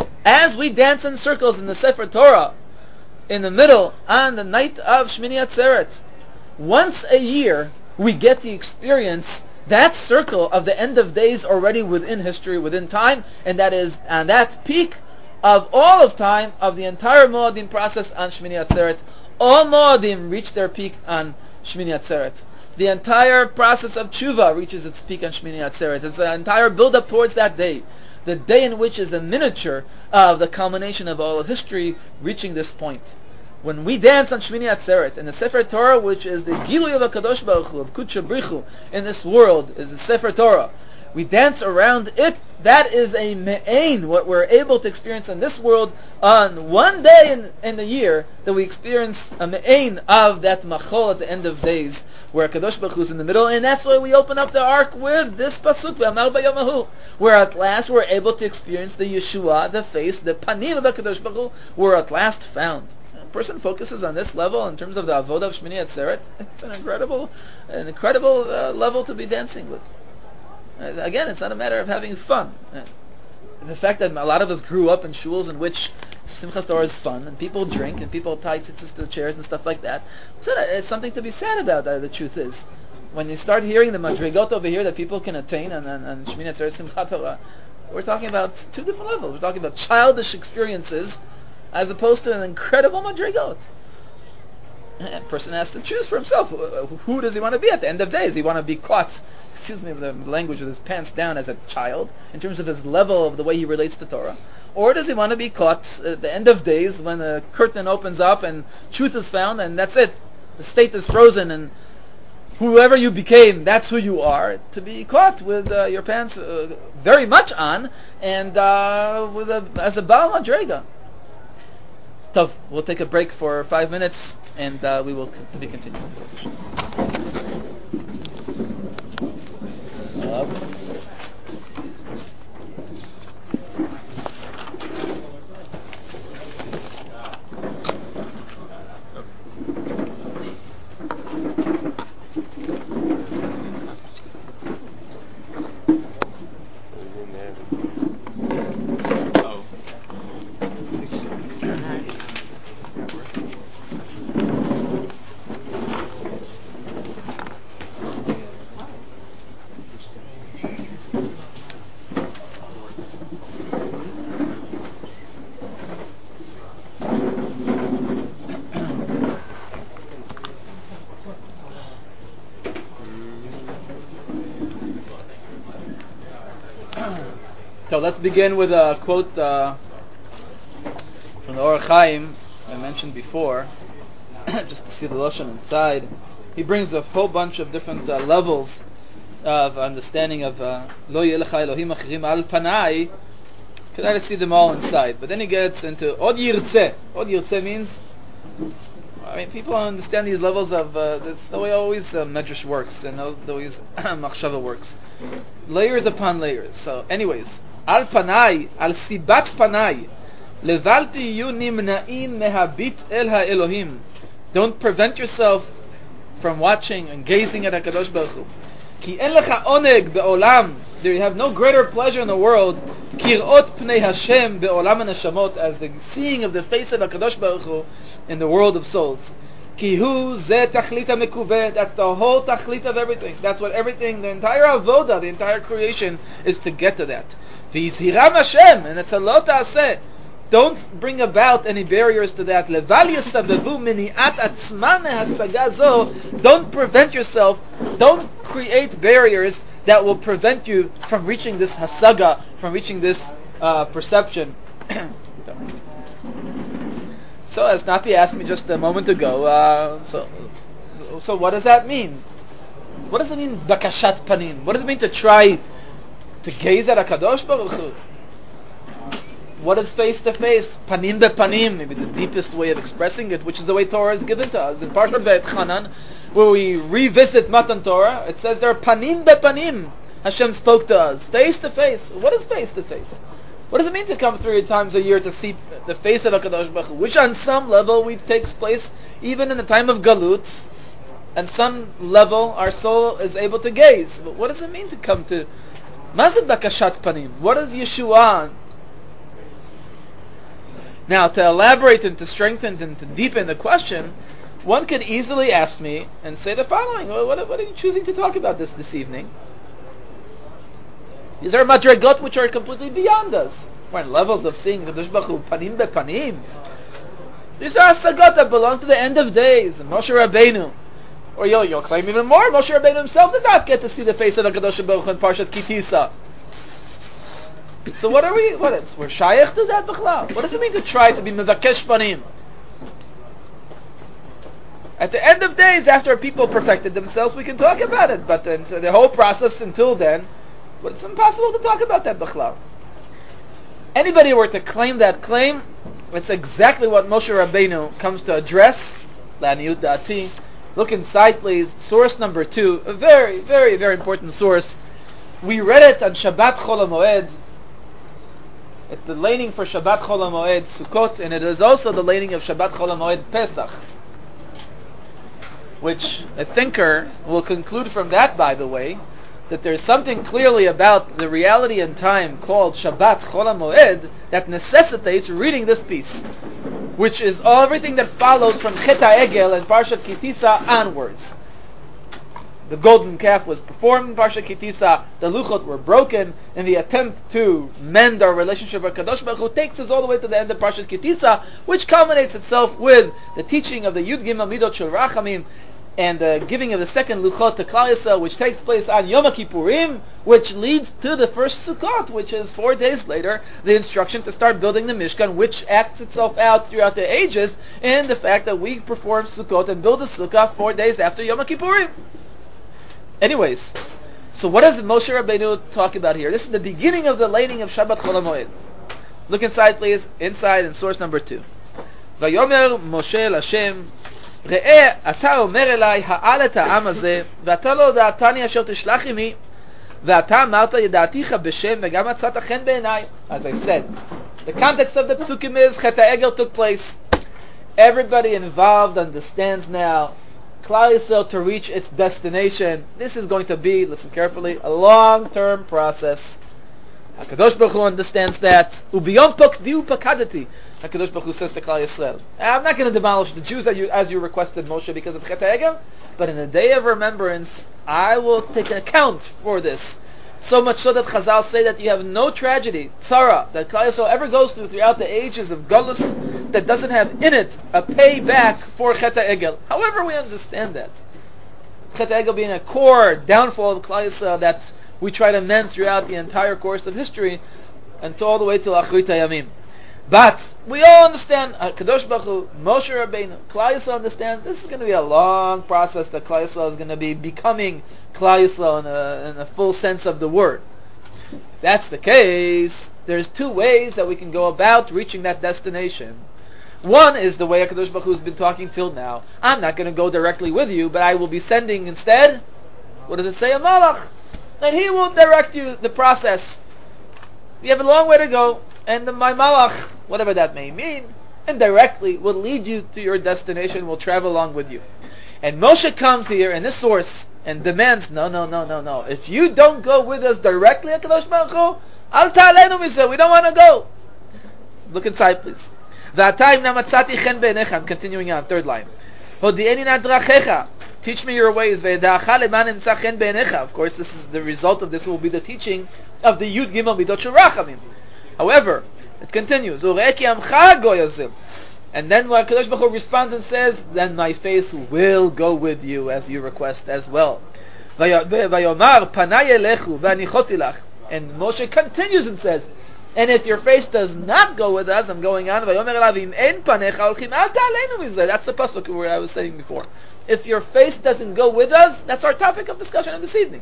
as we dance in circles in the Sefer Torah, in the middle, on the night of Shmini Atzeret. Once a year, we get the experience, that circle of the end of days already within history, within time, and that is on that peak of all of time, of the entire Moadim process on Shmini Atzeret. All Moadim reach their peak on Shmini Atzeret. The entire process of Tshuva reaches its peak on Shmini Atzeret. It's an entire build-up towards that day. The day in which is a miniature of the culmination of all of history reaching this point. When we dance on Shmini Atzeret, in the Sefer Torah, which is the Gilui of HaKadosh Baruch Hu, of Kudsha Brichu, in this world, is the Sefer Torah. We dance around it. That is a me'ain, what we're able to experience in this world on one day in, in the year, that we experience a me'ain of that machol at the end of days, where HaKadosh Baruch Hu is in the middle, and that's why we open up the ark with this pasuk, V'amar bayom hahu, where at last we're able to experience the Yeshua, the face, the panim of HaKadosh Baruch Hu, were at last found. A person focuses on this level in terms of the avodah of Shmini Atzeret. It's an incredible, an incredible uh, level to be dancing with. Uh, again, it's not a matter of having fun. Uh, the fact that a lot of us grew up in shuls in which Simchas Torah is fun, and people drink, and people tie tzitzis to the chairs and stuff like that, so it's something to be sad about, uh, the truth is. When you start hearing the madrigot over here that people can attain on, on, on Shmini Atzeret Simchat Torah, we're talking about two different levels. We're talking about childish experiences as opposed to an incredible madrigot. A person has to choose for himself. Who does he want to be at the end of days? Does he want to be caught, excuse me, the language, with his pants down as a child, in terms of his level of the way he relates to Torah? Or does he want to be caught at the end of days when the curtain opens up and truth is found and that's it? The state is frozen and whoever you became, that's who you are, to be caught with uh, your pants uh, very much on and uh, with a, as a Baal Madrega. Tov, we'll take a break for five minutes and uh, we will to be continuing. Uh, So let's begin with a quote uh, from the Or Chaim I mentioned before, just to see the Lashon inside. He brings a whole bunch of different uh, levels of understanding of Lo Yelecha Elohim Achirim Al Panai. Could I see them all inside? But then he gets into Od Yirtzeh. Od Yirtzeh means, I mean, people don't understand these levels of, uh, that's the way always uh, Medrash works, and the way Machshava works. Layers upon layers. So anyways, Al Panai, Al Sibat Panai, Levalti yu nimna'im mehabit el ha'elohim. Don't prevent yourself from watching and gazing at HaKadosh Baruch Hu. Ki en lecha oneg be'olam. There you have no greater pleasure in the world, kirot pnei Hashem be'olam ha'neshamot, as the seeing of the face of HaKadosh Baruch Hu in the world of souls. Ki hu ze tachlit ha'mekuveh. That's the whole tachlit of everything. That's what everything, the entire avoda, the entire creation is to get to that. V'yizhiram Hashem, and it's a lo ta'aseh. Don't bring about any barriers to that. Don't prevent yourself. Don't create barriers that will prevent you from reaching this hasaga, from reaching this uh, perception. So, as Nati asked me just a moment ago, uh, so, so what does that mean? What does it mean, bakashat panim? What does it mean to try to gaze at HaKadosh Baruch Hu? What is face to face? Panim be panim, maybe the deepest way of expressing it, which is the way Torah is given to us. In Parshat Ve'etchanan, where we revisit Matan Torah, it says there, panim be panim, Hashem spoke to us, face to face. What is face to face? What does it mean to come three times a year to see the face of HaKadosh Baruch Hu, which on some level we takes place even in the time of Galut, and some level our soul is able to gaze. But what does it mean to come to Mazid Bakashat Panim? What is Yeshua? Now, to elaborate and to strengthen and to deepen the question, one could easily ask me and say the following: well, what, what are you choosing to talk about this this evening? These are madrigot which are completely beyond us. We're in levels of seeing Kadosh Baruch Hu panim be panim. These are asagot that belong to the end of days. Moshe Rabbeinu, or you'll, you'll claim even more. Moshe Rabbeinu himself did not get to see the face of the Kadosh Baruch Hu in Parshat Kitisa. So what are we? What is? We're shayach to that b'chlal. What does it mean to try to be mevakesh panim? At the end of days, after people perfected themselves, we can talk about it. But the, the whole process until then, well, it's impossible to talk about that b'chlal. Anybody were to claim that claim, it's exactly what Moshe Rabbeinu comes to address. La'niyut da'ati. Look inside, please. Source number two, a very, very, very important source. We read it on Shabbat Chol HaMoed. It's the laning for Shabbat Chol HaMoed Sukkot, and it is also the laning of Shabbat Chol HaMoed Pesach, which a thinker will conclude from that, by the way, that there's something clearly about the reality and time called Shabbat Chol HaMoed that necessitates reading this piece, which is all everything that follows from Chet HaEgel and Parshat Kitisa onwards. The golden calf was performed in Parshat Kitisa. The luchot were broken in the attempt to mend our relationship with Kadosh Baruch Hu. Takes us all the way to the end of Parshat Kitisa, which culminates itself with the teaching of the Yud Gimel Midot Shel Rachamim and the giving of the second luchot to Klal Yisrael, which takes place on Yom Kippurim, which leads to the first Sukkot, which is four days later, the instruction to start building the Mishkan, which acts itself out throughout the ages in the fact that we perform Sukkot and build a Sukkah four days after Yom Kippurim. Anyways, so what does Moshe Rabbeinu talk about here? This is the beginning of the lighting of Shabbat Chol HaMoed. Look inside, please. Inside in source number two. Vayomer Moshe el Hashem, Re'eh, ata omer elai ha'al et ha'am hazeh, ve'ata lo da'atani asher tishlach imi, ve'ata amarta yeda'aticha b'shem, ve'gam atzata chen be'enai. As I said, the context of the psukim is Chet HaEgel took place. Everybody involved understands now Klal Yisrael to reach its destination. This is going to be, listen carefully, a long-term process. HaKadosh Baruch Hu understands that. Ubiyom pokdiu pakadati. HaKadosh Baruch Hu says to Klal Yisrael, I'm not going to demolish the Jews as you, as you requested, Moshe, because of Chet HaEgel, but in the day of remembrance, I will take account for this. So much so that Chazal say that you have no tragedy, tzara, that Klal Yisrael ever goes through throughout the ages of Golus that doesn't have in it a payback for Chet HaEgel. However we understand that. Chet HaEgel being a core downfall of Klal Yisrael that we try to mend throughout the entire course of history, until all the way to Achrit Hayamim. But we all understand, uh, Kadosh Baruch Hu, Moshe Rabbeinu, Klal Yisrael understands this is going to be a long process that Klal Yisrael is going to be becoming Klal Yisrael in a, in a full sense of the word. If that's the case, there's two ways that we can go about reaching that destination. One is the way HaKadosh Baruch Hu has been talking till now. I'm not going to go directly with you, but I will be sending instead, what does it say, a malach? And he will direct you the process. You have a long way to go, and the, my malach, whatever that may mean, indirectly will lead you to your destination, will travel along with you. And Moshe comes here in this source and demands, no, no, no, no, no. If you don't go with us directly, HaKadosh Baruch Hu, al ta'aleinu mizeh, we don't want to go. Look inside, please. V'atayim namatzati chen beinecha. I'm continuing on, third line. Hodi'eni na drachecha. Teach me your ways. Ve'eda'acha leman imtzah chen beinecha. Of course, this is the result of this will be the teaching of the Yud Gimel Midot Shel Rachamim. However, it continues. Ure'eki amcha goyazim. And then when HaKadosh Baruch Hu responds and says, then my face will go with you as you request as well. Vayomar panay elechu v'anichoti lach. And Moshe continues and says, and if your face does not go with us, I'm going on. That's the pasuk where I was saying before. If your face doesn't go with us, that's our topic of discussion this evening.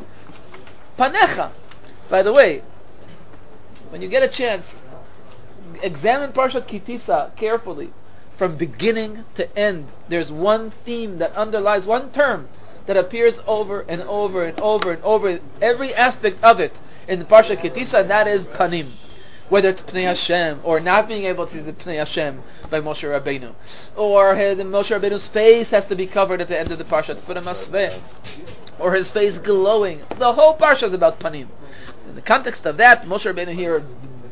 Panecha. By the way, when you get a chance, examine Parshat Kitisa carefully, from beginning to end. There's one theme that underlies one term that appears over and over and over and over every aspect of it in the Parshat Kitisa, and that is panim. Whether it's Pnei Hashem, or not being able to see the Pnei Hashem by Moshe Rabbeinu, or his, Moshe Rabbeinu's face has to be covered at the end of the Parsha, to put a masveh, or his face glowing. The whole Parsha is about panim. In the context of that, Moshe Rabbeinu here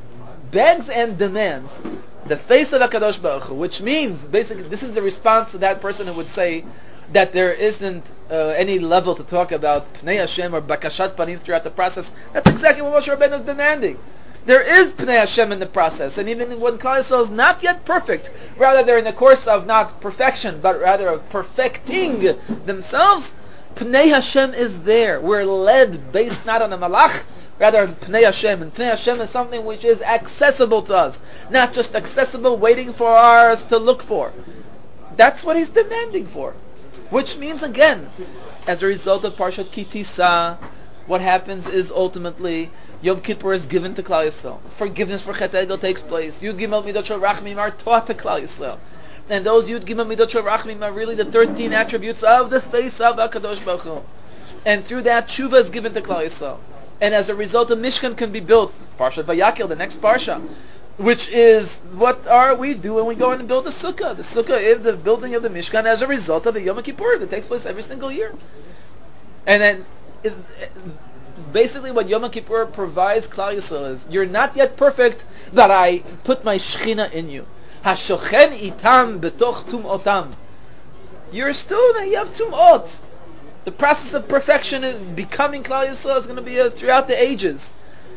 begs and demands the face of HaKadosh Baruch Hu, which means, basically, this is the response to that person who would say that there isn't uh, any level to talk about Pnei Hashem or Bakashat Panim throughout the process. That's exactly what Moshe Rabbeinu is demanding. There is Pnei Hashem in the process, and even when Klal Yisrael is not yet perfect, rather they're in the course of not perfection, but rather of perfecting themselves, Pnei Hashem is there. We're led based not on a malach, rather on Pnei Hashem, and Pnei Hashem is something which is accessible to us, not just accessible waiting for us to look for. That's what he's demanding for. Which means, again, as a result of Parshat Kitisa, what happens is ultimately Yom Kippur is given to Klal Yisrael. Forgiveness for Chet Egel takes place. Yud Gimel Midot Shel Rachamim are taught to Klal Yisrael. And those Yud Gimel Midot Shel Rachamim are really the thirteen attributes of the face of HaKadosh Baruch Hu. And through that, Tshuva is given to Klal Yisrael. And as a result, a Mishkan can be built. Parshat Vayakil, the next Parsha, which is what are we do when we go in and build the Sukkah. The Sukkah is the building of the Mishkan as a result of the Yom Kippur that takes place every single year. And then, it, it, basically what Yom Kippur provides Klal Yisrael is, you're not yet perfect, that I put my Shechina in you. Hashochen itam betoch tum'otam. You're still, you have tum'ot. The process of perfection and becoming Klal Yisrael is going to be uh, throughout the ages.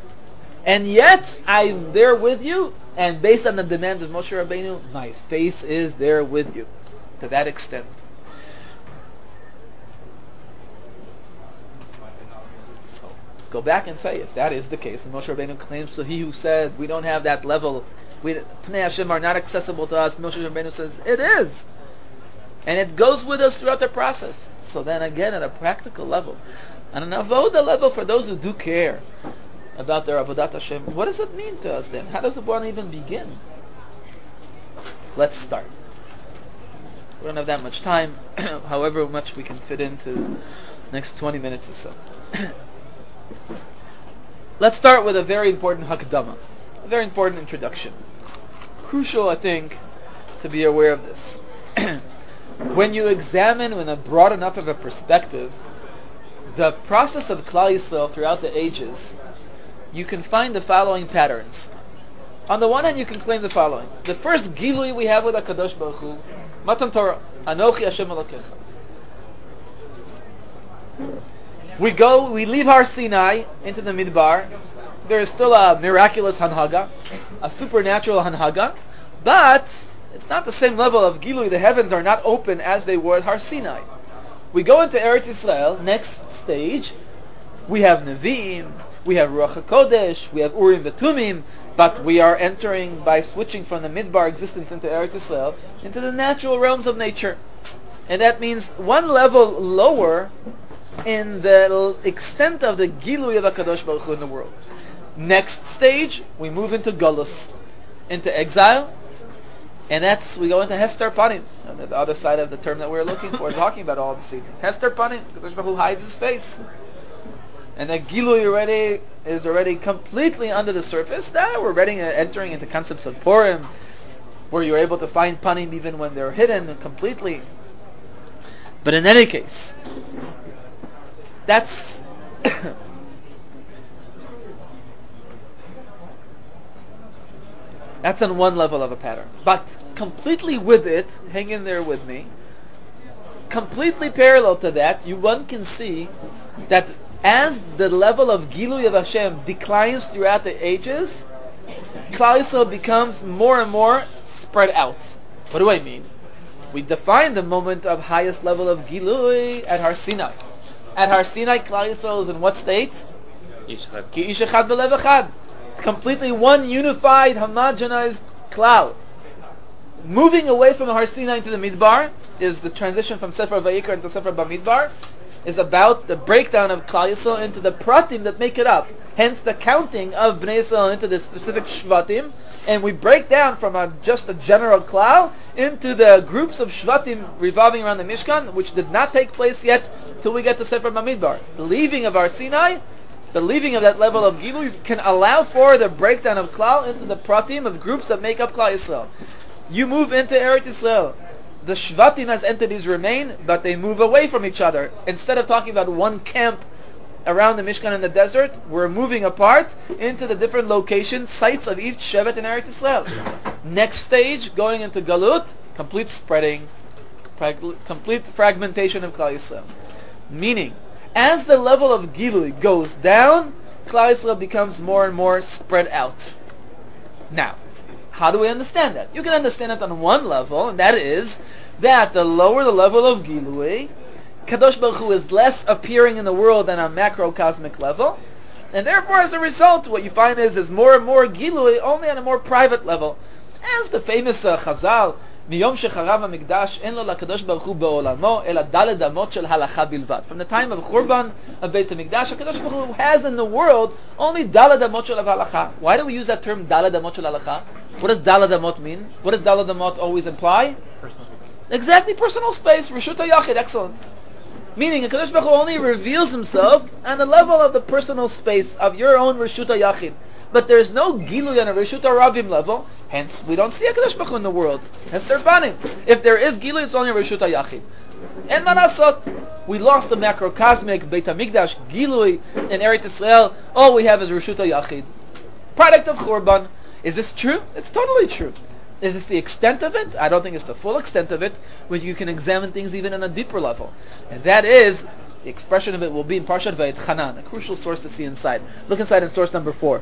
And yet, I'm there with you, and based on the demand of Moshe Rabbeinu, my face is there with you. To that extent. So, let's go back and say, if that is the case, and Moshe Rabbeinu claims, so he who said, we don't have that level, we, Pnei Hashem are not accessible to us, Moshe Rabbeinu says, it is. And it goes with us throughout the process. So then again, at a practical level, on an avoda level, for those who do care about their avodat Hashem, what does it mean to us then? How does the Born even begin? Let's start. We don't have that much time, however much we can fit into the next twenty minutes or so. Let's start with a very important hakdama, a very important introduction. Crucial, I think, to be aware of this. When you examine in a broad enough of a perspective the process of Klal Yisrael throughout the ages, you can find the following patterns. On the one hand, you can claim the following. The first gilui we have with HaKadosh Baruch Hu, Matan Torah, Anochi Hashem Elokecha. We go, we leave Har Sinai into the Midbar. There is still a miraculous Hanhaga, a supernatural Hanhaga, but it's not the same level of Gilui. The heavens are not open as they were at Har Sinai. We go into Eretz Yisrael, next stage, we have Nevi'im, we have Ruach HaKodesh, we have Urim V'Tumim, but we are entering by switching from the Midbar existence into Eretz Yisrael, into the natural realms of nature. And that means one level lower in the extent of the Gilui of HaKadosh Baruch Hu in the world. Next stage, we move into Golus, into exile, and that's, we go into Hester Panim, the other side of the term that we're looking for, talking about all this evening. Hester Panim, HaKadosh Baruch Hu hides his face. And the Gilui already is already completely under the surface. Now we're already entering into concepts of Purim, where you're able to find Panim even when they're hidden completely. But in any case, that's that's on one level of a pattern. But completely with it, hang in there with me, completely parallel to that, you one can see that as the level of Gilui of Hashem declines throughout the ages, Klal Yisrael becomes more and more spread out. What do I mean? We define the moment of highest level of Gilui at Har Sinai. At Har Sinai, Klal Yisrael is in what state? Ki ish echad belev echad. Completely one unified, homogenized Klal. Moving away from Har Sinai into the Midbar is the transition from Sefer Vayikra into Sefer Bamidbar, is about the breakdown of Klal Yisrael into the pratim that make it up. Hence the counting of Bnei Yisrael into the specific shvatim, and we break down from a, just a general Klal into the groups of shvatim revolving around the Mishkan, which did not take place yet till we get to Sefer Bamidbar. The leaving of Har Sinai, the leaving of that level of Gilui, can allow for the breakdown of Klal into the pratim of groups that make up Klal Yisrael. You move into Eretz Yisrael. The Shvatim as entities remain, but they move away from each other. Instead of talking about one camp around the Mishkan in the desert, we're moving apart into the different locations, sites of each Shevet in Eretz Yisrael. Next stage, going into Galut, complete spreading, prag- complete fragmentation of Klal Yisrael. Meaning, as the level of Gilui goes down, Klal Yisrael becomes more and more spread out. Now, how do we understand that? You can understand it on one level, and that is that the lower the level of Gilui, Kadosh Baruch Hu is less appearing in the world than on a macrocosmic level, and therefore, as a result, what you find is is more and more Gilui only on a more private level. As the famous uh, Chazal, Miyom shecharav hamikdash en lo lakadosh baruch hu be'olamo ela daled amot shel halacha bilvad. From the time of Churban of Beit HaMikdash, HaKadosh Baruch Hu has in the world only daled amot shel halacha. Why do we use that term daled amot shel halacha? What does daled amot mean? What does daled amot always imply? Personal. Exactly, personal space. Reshut HaYachid, excellent. Meaning, HaKadosh Baruch Hu only reveals himself on the level of the personal space of your own Reshut HaYachid. But there's no Gilui on a Reshut HaRabim level. Hence, we don't see HaKadosh Baruch Hu in the world. Hester Panim. If there is Gilui, it's only Reshut HaYachid. And Manasot, we lost the macrocosmic Beit HaMikdash Gilui in Eretz Yisrael. All we have is Reshut HaYachid. Product of Churban. Is this true? It's totally true. Is this the extent of it? I don't think it's the full extent of it, but you can examine things even on a deeper level. And that is, the expression of it will be in Parshat Vayetchanan, a crucial source to see inside. Look inside in source number four.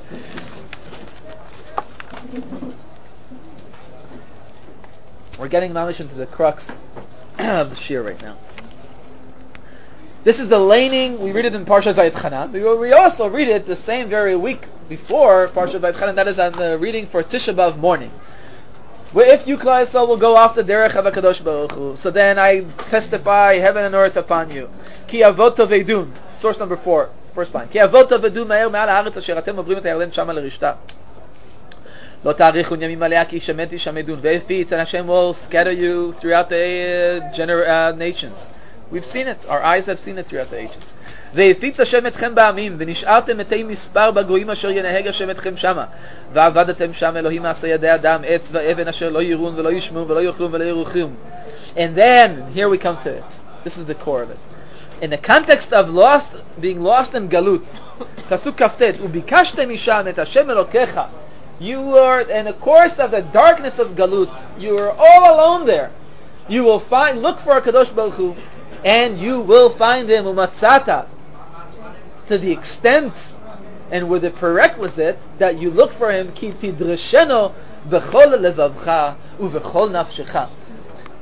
We're getting mamish into the crux of the shir right now. This is the laning. We read it in Parshat Vayetchanan. We, we also read it the same very week before Parshat Vayetchanan. That is on the reading for Tisha B'Av morning. Where if you, Klal Yisrael, will go off the derech of HaKadosh Baruch Hu, so then I testify heaven and earth upon you. Ki avot tavedun. Source number four, first line. Ki avot tavedun me'er me'al ha'aretz asher atem ovrim et ha'yarden shama l'rishta. Lo ta'arichun yamim alea ki shemeti shamedun ve'efitz, and Hashem will scatter you throughout the uh, gener- uh, nations. We've seen it. Our eyes have seen it throughout the ages. והפיץ השם אתכם בעמים, ונשארתם מתי מספר בגויים אשר ינהג השם אתכם שמה. ועבדתם שם אלוהים מעשה ידי אדם, עץ ואבן אשר לא יראון ולא ישמעון ולא יאכלון ולא ירוחום. And then, here we come to it. This is the core of it. In the context of lost, being lost in Galut, Pasuk Kaftet, וביקשתם משם את השם אלוקיך. You are in the course of the darkness of Galut. You are all alone there. You will find, look for HaKadosh Baruch Hu, and you will find him, umatzata, to the extent and with the prerequisite that you look for him, ki tidrasheno b'chol levavcha uv'chol nafshecha.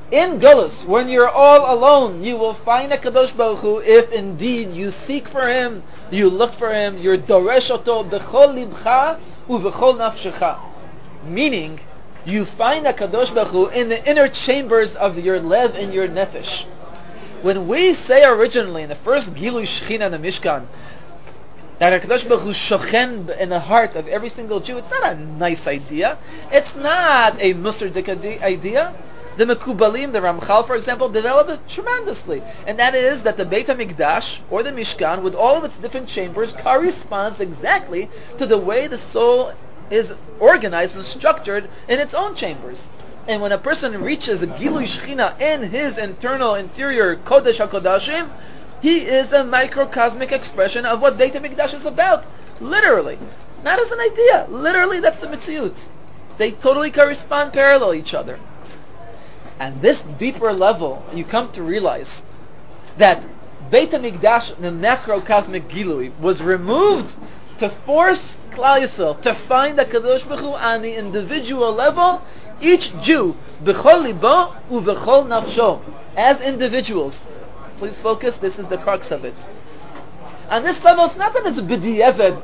In Gullus, when you're all alone, you will find a Kadosh Baruch Hu if indeed you seek for Him, you look for Him, you're doresh oto b'chol libcha u'b'chol nafshecha. Meaning, you find a Kadosh Baruch Hu in the inner chambers of your lev and your nefesh. When we say originally in the first Gilui Shechina in the Mishkan that HaKadosh Baruch Hu shochen in the heart of every single Jew, it's not a nice idea. It's not a Musar idea. The Mekubalim, the Ramchal, for example, developed it tremendously. And that is that the Beit HaMikdash, or the Mishkan, with all of its different chambers, corresponds exactly to the way the soul is organized and structured in its own chambers. And when a person reaches the Gilui Shechina in his internal, interior Kodesh HaKodashim, he is the microcosmic expression of what Beit HaMikdash is about. Literally. Not as an idea. Literally, that's the Mitziyut. They totally correspond parallel each other. And this deeper level, you come to realize that Beit HaMikdash, the macrocosmic Gilui, was removed to force Klal Yisrael to find the Kadosh Baruch Hu on the individual level. Each Jew, b'chol libo u'b'chol nafsho, as individuals. Please focus, this is the crux of it. On this level, it's not that it's b'di'eved.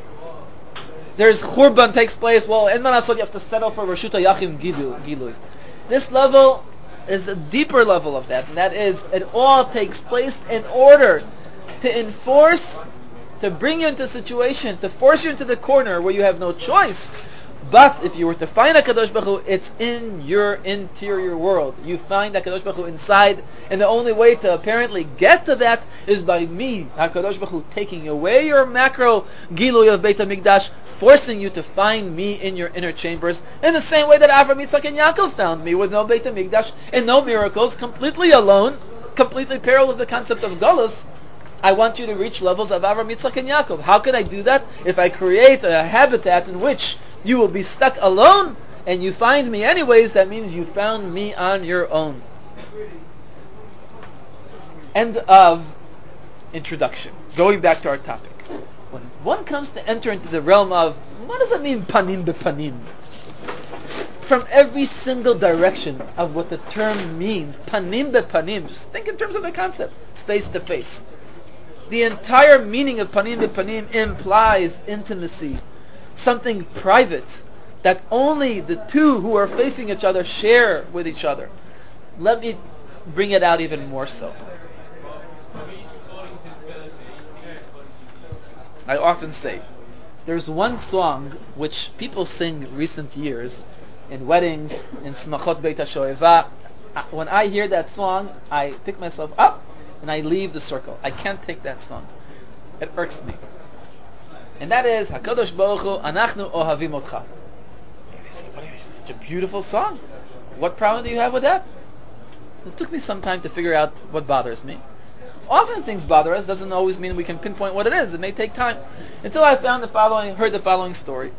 There's Churban takes place, well, en man asod, you have to settle for Rashut HaYachim Gilui. This level is a deeper level of that, and that is, it all takes place in order to enforce, to bring you into a situation, to force you into the corner where you have no choice. But if you were to find a Kadosh Baruch Hu, it's in your interior world. You find a Kadosh Baruch Hu inside, and the only way to apparently get to that is by me, HaKadosh Baruch Hu, taking away your macro Gilui of Beit HaMikdash, forcing you to find me in your inner chambers, in the same way that Avram, Yitzchak, and Yaakov found me, with no Beit HaMikdash and no miracles, completely alone, completely parallel to the concept of Golus. I want you to reach levels of Avram, Yitzchak, and Yaakov. How can I do that? If I create a habitat in which you will be stuck alone, and you find me anyways, that means you found me on your own. End of introduction. Going back to our topic. When one comes to enter into the realm of, what does it mean, panim bepanim? From every single direction of what the term means, panim bepanim, just think in terms of the concept, face to face. The entire meaning of panim bepanim implies intimacy, something private that only the two who are facing each other share with each other. Let me bring it out even more so. I often say, there's one song which people sing recent years in weddings, in Smachot Beit HaShoeva. When I hear that song, I pick myself up and I leave the circle. I can't take that song. It irks me. And that is, HaKadosh Baruch Hu, Anachnu Ohavim Otcha. They say, what are you, such a beautiful song. What problem do you have with that? It took me some time to figure out what bothers me. Often things bother us, doesn't always mean we can pinpoint what it is. It may take time. Until I found the following, heard the following story.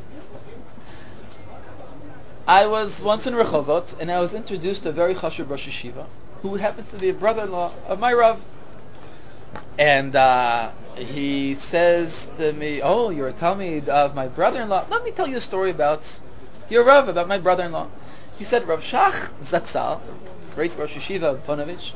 I was once in Rehovot, and I was introduced to a very chashuv Rosh Yeshiva, who happens to be a brother-in-law of my Rav. And uh, he says to me, oh, you're a Talmid of my brother-in-law. Let me tell you a story about your Rav, about my brother-in-law. He said, Rav Shach Zatzal, great Rosh Yeshiva of Ponevezh,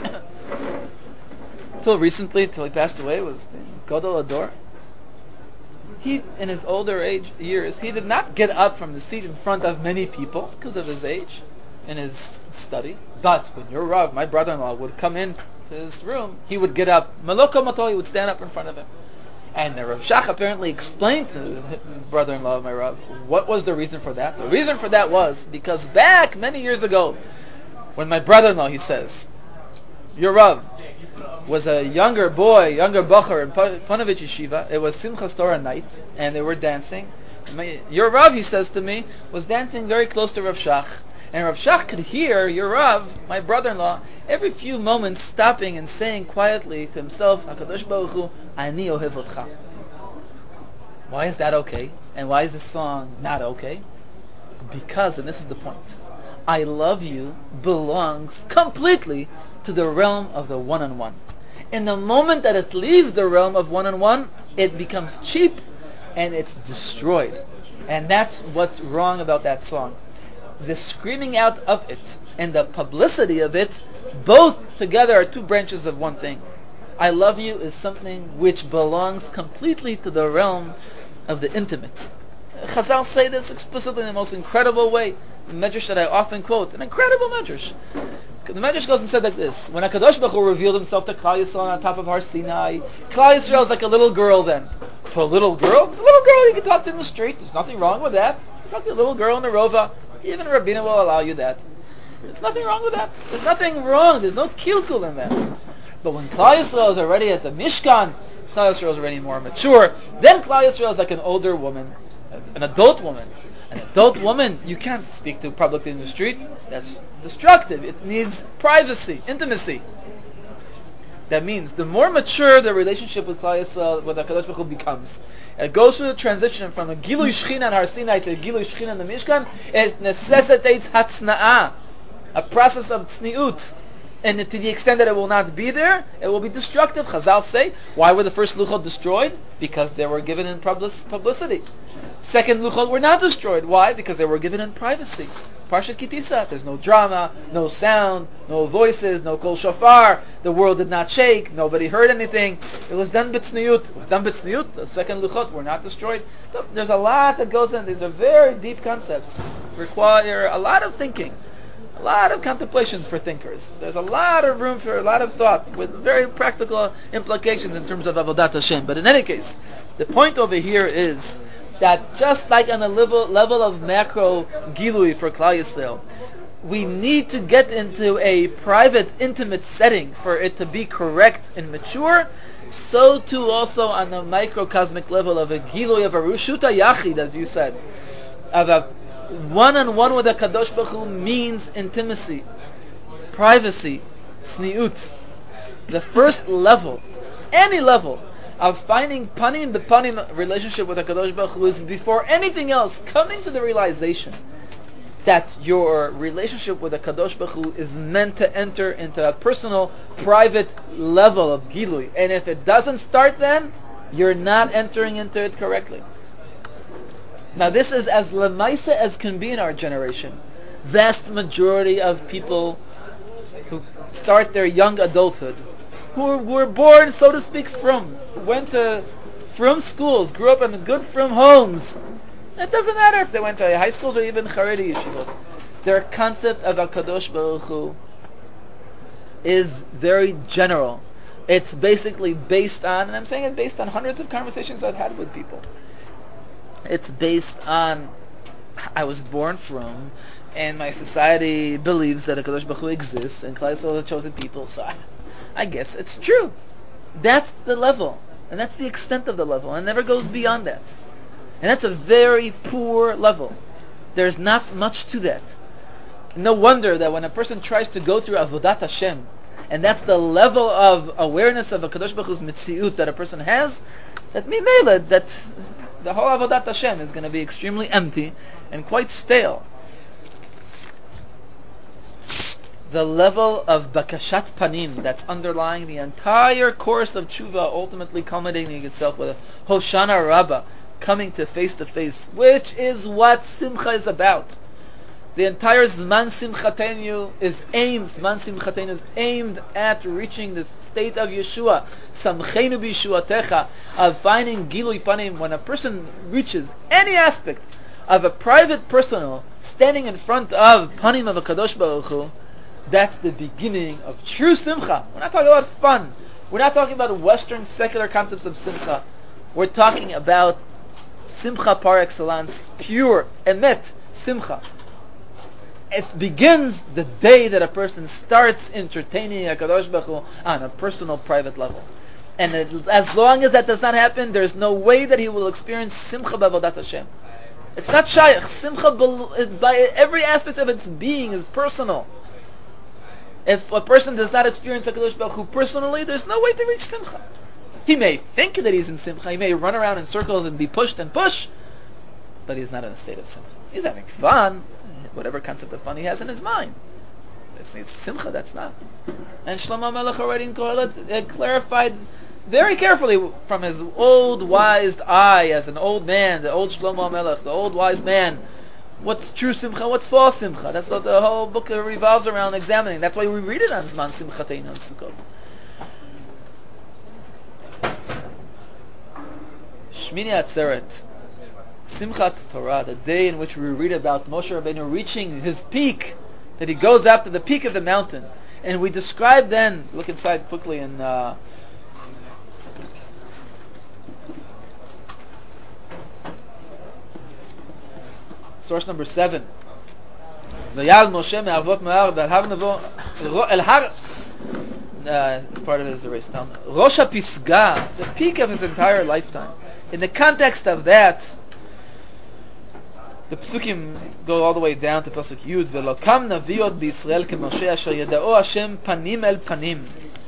till recently, until he passed away, was the Gadol Ador. He, in his older age years, he did not get up from the seat in front of many people because of his age in his study. But when your Rav, my brother-in-law, would come in to his room, he would get up. Maloko Mato, he would stand up in front of him. And the Rav Shach apparently explained to the brother-in-law of my Rav what was the reason for that. The reason for that was because back many years ago, when my brother-in-law, he says, your Rav was a younger boy, younger bacher in Ponevezh Yeshiva. It was Simchas Torah night, and they were dancing. My, your Rav, he says to me, was dancing very close to Rav Shach. And Rav Shach could hear your Rav, my brother-in-law, every few moments stopping and saying quietly to himself, HaKadosh Baruch Hu, Ani ohev otcha. Why is that okay? And why is this song not okay? Because, and this is the point, I love you belongs completely to the realm of the one-on-one. In the moment that it leaves the realm of one-on-one, it becomes cheap and it's destroyed. And that's what's wrong about that song. the screaming out of it and the publicity of it, both together are two branches of one thing. I love you is something which belongs completely to the realm of the intimate. Chazal say this explicitly in the most incredible way. The medrash that I often quote, an incredible medrash. The medrash goes and said like this: when HaKadosh Baruch Hu revealed himself to Klal Yisrael on top of Har Sinai, Klal Yisrael is like a little girl then. To a little girl? A little girl you can talk to in the street. There's nothing wrong with that. You can talk to a little girl in the Rova. Even Rabbeinu will allow you that. There's nothing wrong with that. There's nothing wrong. There's no kilkul in that. But when Klal Yisrael is already at the Mishkan, Klal Yisrael is already more mature. Then Klal Yisrael is like an older woman, an adult woman. An adult woman you can't speak to publicly in the street. That's destructive. It needs privacy, intimacy. That means the more mature the relationship with Klal Yisrael, with HaKadosh Baruch Hu becomes, it goes through the transition from a Gilui Shechina on Har Sinai to a Gilui Shechina in the Mishkan. It necessitates hatzna'ah, a process of tzniut. And to the extent that it will not be there, it will be destructive. Chazal say, why were the first luchot destroyed? Because they were given in publicity. Second luchot were not destroyed. Why? Because they were given in privacy. Parshat Kitisa, there's no drama, no sound, no voices, no kol shofar. The world did not shake. Nobody heard anything. It was done b'tzniut. It was done b'tzniut. The second luchot were not destroyed. There's a lot that goes in. These are very deep concepts. Require a lot of thinking. A lot of contemplations for thinkers. There's a lot of room for a lot of thought with very practical implications in terms of Avodat Hashem. But in any case, the point over here is that just like on a level, level of macro gilui for Klal Yisrael, we need to get into a private, intimate setting for it to be correct and mature. So too also on the microcosmic level of a gilui of a Rushuta Yachid, as you said, of a one-on-one with a Kadosh Baruch Hu means intimacy, privacy, tzniut. The first level, any level, of finding panim b'panim relationship with a Kadosh Baruch Hu is before anything else coming to the realization that your relationship with a Kadosh Baruch Hu is meant to enter into a personal, private level of gilui. And if it doesn't start then, you're not entering into it correctly. Now this is as lemaisa as can be in our generation. Vast majority of people who start their young adulthood, who were born, so to speak, from, went to from schools, grew up in good from homes. It doesn't matter if they went to high schools or even Haredi yeshivot. Their concept of HaKadosh Baruch Hu is very general. It's basically based on, and I'm saying it based on hundreds of conversations I've had with people. It's based on, I was born from, and my society believes that a Kadosh Baruch Hu exists, and Klal Yisrael are the chosen people, so I, I guess it's true. That's the level, and that's the extent of the level, and it never goes beyond that. And that's a very poor level. There's not much to that. No wonder that when a person tries to go through Avodat Hashem, and that's the level of awareness of a Kadosh Baruch Hu's mitziut that a person has, that mimela, that the whole Avodat Hashem is going to be extremely empty and quite stale. The level of bakashat panim that's underlying the entire course of tshuva, ultimately culminating itself with a Hoshana Rabbah, coming to face to face, which is what Simcha is about. The entire Zman Simchatenu is aimed, Zman Simchatenu is aimed at reaching the state of Yeshua, Samcheinu b'Yeshuatecha, of finding Gilui Panim. When a person reaches any aspect of a private personal, standing in front of Panim of a Kadosh Baruch Hu, that's the beginning of true Simcha. We're not talking about fun. We're not talking about Western secular concepts of Simcha. We're talking about Simcha par excellence, pure, emet, Simcha. It begins the day that a person starts entertaining HaKadosh Baruch Hu on a personal, private level. And it, as long as that does not happen, there's no way that he will experience Simcha b'Avodat Hashem. It's not shaykh. Simcha, by every aspect of its being, is personal. If a person does not experience HaKadosh Baruch Hu personally, there's no way to reach Simcha. He may think that he's in Simcha, he may run around in circles and be pushed and push, but he's not in a state of Simcha. He's having fun, whatever concept of fun he has in his mind. It's, it's Simcha, that's not. And Shlomo Melech already in Kohelet clarified very carefully from his old wise eye as an old man, the old Shlomo Melech, the old wise man, What's true simcha? What's false simcha? That's what the whole book revolves around examining. That's why we read it on Zman Simchateinu and Sukkot. Shmini Atzeret, Simchat Torah, the day in which we read about Moshe Rabbeinu reaching his peak, that he goes after the peak of the mountain, and we describe then. Look inside quickly in. Uh, Source number seven. Vayal Moshe me'avot ma'ar ve'al navo el har. Uh, it's part of his erased down. Rosh HaPisga, the peak of his entire lifetime. In the context of that, the Pesukim go all the way down to Pasuk Yud. Ve'lokam naviot b'Yisrael keMoshe asher yada'o Hashem panim el panim.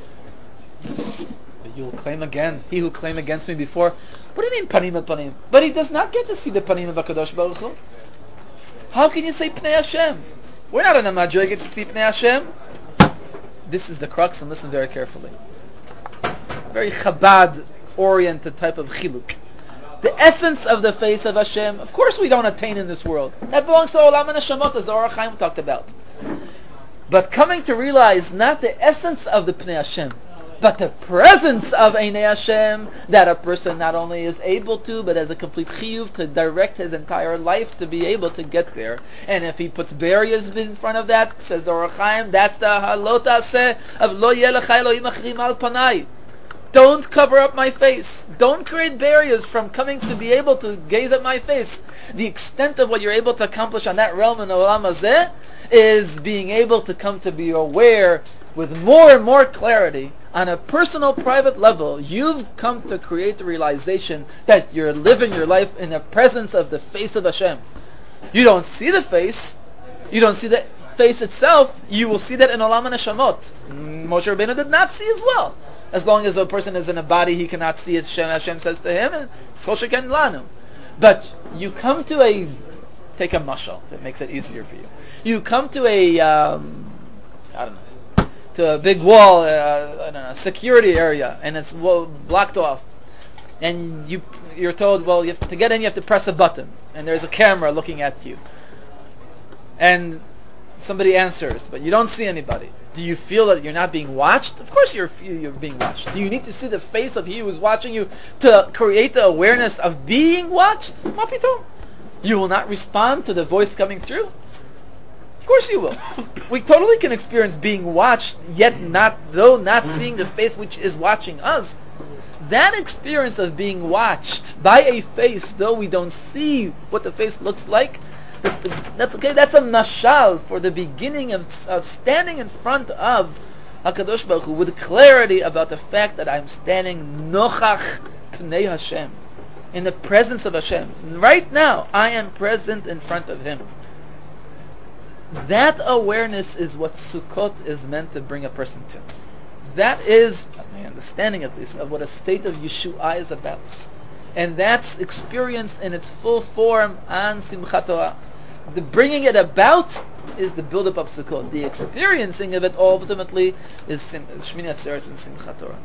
You will claim again. He who claimed against me before. What do you mean panim el panim? But he does not get to see the panim of HaKadosh Baruch Hu. How can you say Pnei Hashem? We're not in a madriga to see Pnei Hashem. This is the crux, and listen very carefully. Very Chabad-oriented type of chiluk. The essence of the face of Hashem, of course we don't attain in this world. That belongs to Olam HaNeshamot, as the Orach Chaim talked about. But coming to realize not the essence of the Pnei Hashem, but the presence of Einei Hashem, that a person not only is able to, but has a complete chiyuv to direct his entire life to be able to get there. And if he puts barriers in front of that, says the Orach Chaim, that's the halot aseh of lo yeh lecha Elohim achrim al panai. Don't cover up my face. Don't create barriers from coming to be able to gaze at my face. The extent of what you're able to accomplish on that realm in the olam hazeh is being able to come to be aware with more and more clarity on a personal, private level. You've come to create the realization that you're living your life in the presence of the face of Hashem. You don't see the face. You don't see the face itself. You will see that in Olam HaNeshamot. Moshe Rabbeinu did not see as well. As long as a person is in a body, he cannot see it. Hashem, Hashem says to him, and Kol Sheken Lanu. But you come to a, take a mashal, if it makes it easier for you. You come to a, um, I don't know, to a big wall, uh, I don't know, security area, and it's well, blocked off. And you, you're told, well, you have to get in, you have to press a button, and there's a camera looking at you. And somebody answers, but you don't see anybody. Do you feel that you're not being watched? Of course you're you're being watched. Do you need to see the face of he who is watching you to create the awareness of being watched? Mapito. You will not respond to the voice coming through? Of course you will. We totally can experience being watched, yet not, though not seeing the face which is watching us. That experience of being watched by a face, though we don't see what the face looks like, That's, the, that's okay. That's a mashal for the beginning of, of standing in front of HaKadosh Baruch Hu with clarity about the fact that I'm standing nochach pnei Hashem, in the presence of Hashem. Right now, I am present in front of Him. That awareness is what Sukkot is meant to bring a person to. That is, my understanding at least, of what a state of Yeshua is about. And that's experienced in its full form on Simchat Torah. The bringing it about is the build-up of Sukkot. The experiencing of it ultimately is Sim- Shmini Atzeret and Simchat Torah.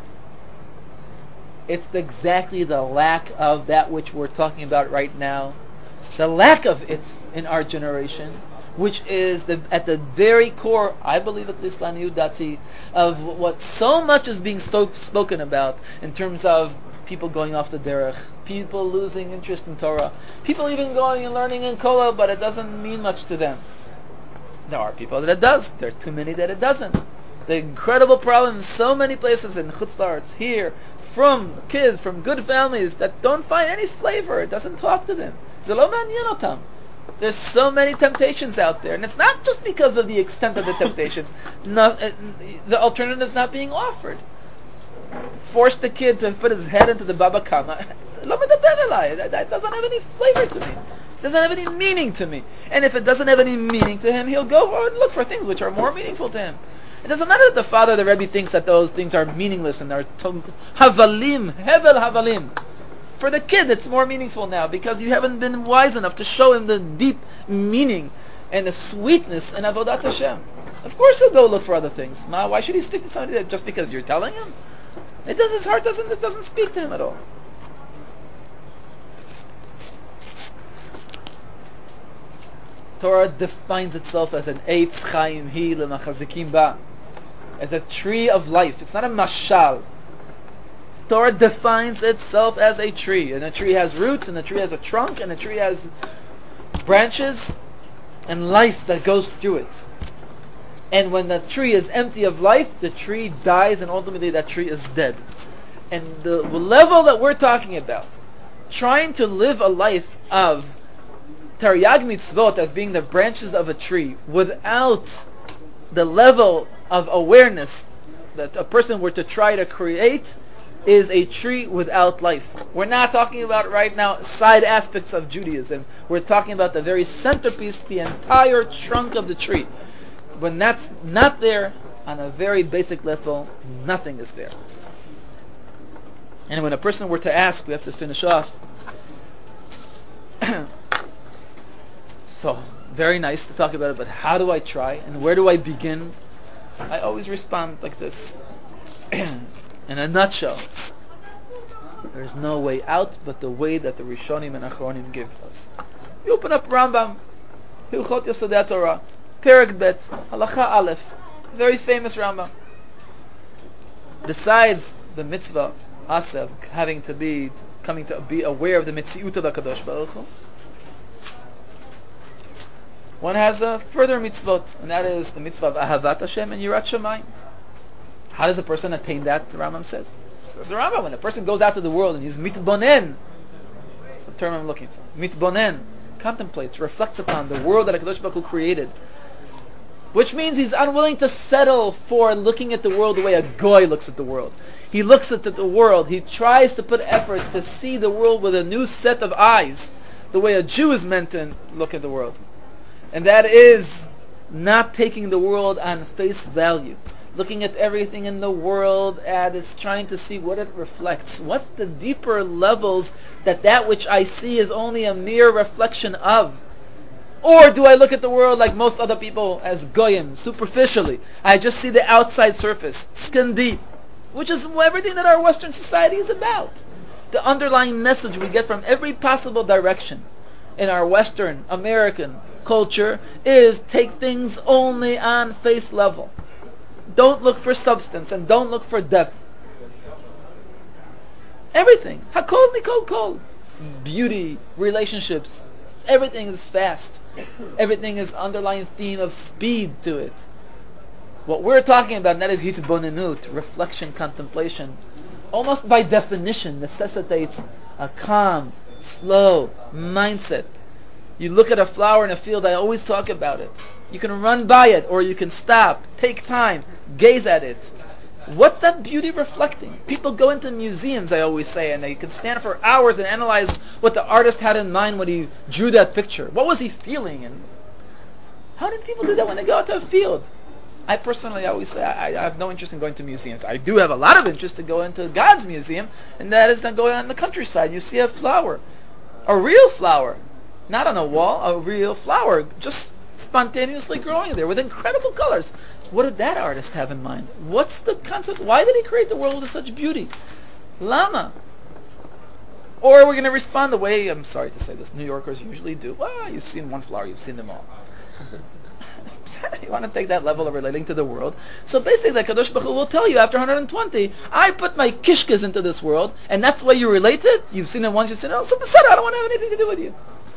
It's the, exactly the lack of that which we're talking about right now. The lack of it in our generation, which is the, at the very core, I believe at least, Laniyut Dati, of what so much is being sto- spoken about in terms of people going off the derech, people losing interest in Torah, people even going and learning in Kollel, but it doesn't mean much to them. There are people that it does. There are too many that it doesn't. The incredible problem in so many places in Chutz La'aretz, here, from kids, from good families, that don't find any flavor. It doesn't talk to them. Zelo ma'anyen otam. There's so many temptations out there, and it's not just because of the extent of the temptations. No, it, the alternative is not being offered. Force the kid to put his head into the Baba Kama. Lo medaber elai. That, that doesn't have any flavor to me. It doesn't have any meaning to me. And if it doesn't have any meaning to him, he'll go and look for things which are more meaningful to him. It doesn't matter that the father, the Rebbe, thinks that those things are meaningless and are to- havalim, hevel havalim. For the kid, it's more meaningful now because you haven't been wise enough to show him the deep meaning and the sweetness in Avodat Hashem. Of course he'll go look for other things. Ma, why should he stick to somebody that just because you're telling him? It does. His heart doesn't. It doesn't speak to him at all. Torah defines itself as an Eitz Chaim Hi L'Machazikim Ba, as a tree of life. It's not a mashal. Torah defines itself as a tree, and a tree has roots, and a tree has a trunk, and a tree has branches, and life that goes through it. And when the tree is empty of life, the tree dies, and ultimately that tree is dead. And the level that we're talking about, trying to live a life of Taryag mitzvot as being the branches of a tree without the level of awareness that a person were to try to create, is a tree without life. We're not talking about right now side aspects of Judaism. We're talking about the very centerpiece, the entire trunk of the tree. When that's not there, on a very basic level, nothing is there. And when a person were to ask, we have to finish off. So, very nice to talk about it, but how do I try and where do I begin? I always respond like this. In a nutshell, there's no way out but the way that the Rishonim and Achronim gives us. You open up Rambam, Hilchot Yesodei Torah, Perek Bet, Halacha Aleph, very famous Rambam. Besides the mitzvah, Asev, having to be, coming to be aware of the Metziut of HaKadosh Baruch Hu, one has a further mitzvot, and that is the mitzvah of Ahavat Hashem and Yirat Shamayim. How does a person attain that? The Rambam says. Says the Rambam, when a person goes out to the world and he's mitbonen, that's the term I'm looking for. Mitbonen, contemplates, reflects upon the world that HaKadosh Baruch Hu created, which means he's unwilling to settle for looking at the world the way a goy looks at the world. He looks at the world, he tries to put effort to see the world with a new set of eyes, the way a Jew is meant to look at the world. And that is not taking the world on face value. Looking at everything in the world and it's trying to see what it reflects. What's the deeper levels that that which I see is only a mere reflection of? Or do I look at the world like most other people as goyim, superficially? I just see the outside surface, skin deep, which is everything that our Western society is about. The underlying message we get from every possible direction in our Western American culture is take things only on face level. Don't look for substance and don't look for depth. Everything. Hakol mikol kol. Beauty, relationships, everything is fast. Everything is underlying theme of speed to it. What we're talking about, and that is hitbonenut, reflection, contemplation, almost by definition necessitates a calm, slow mindset. You look at a flower in a field, I always talk about it. You can run by it, or you can stop, take time, gaze at it. What's that beauty reflecting? People go into museums, I always say, and they can stand for hours and analyze what the artist had in mind when he drew that picture. What was he feeling? And how did people do that when they go out to a field? I personally always say I, I have no interest in going to museums. I do have a lot of interest to go into God's museum, and that is then going out in the countryside. You see a flower, a real flower. Not on a wall, a real flower, just spontaneously growing there with incredible colors. What did that artist have in mind? What's the concept? Why did he create the world with such beauty? Lama. Or we're going to respond the way, I'm sorry to say this, New Yorkers usually do. Well, you've seen one flower, you've seen them all. You want to take that level of relating to the world. So basically, the Kadosh Baruch Hu will tell you after one hundred twenty, I put my kishkas into this world, and that's the way you relate it. You've seen it once, you've seen it. Oh, so I don't want to have anything to do with you.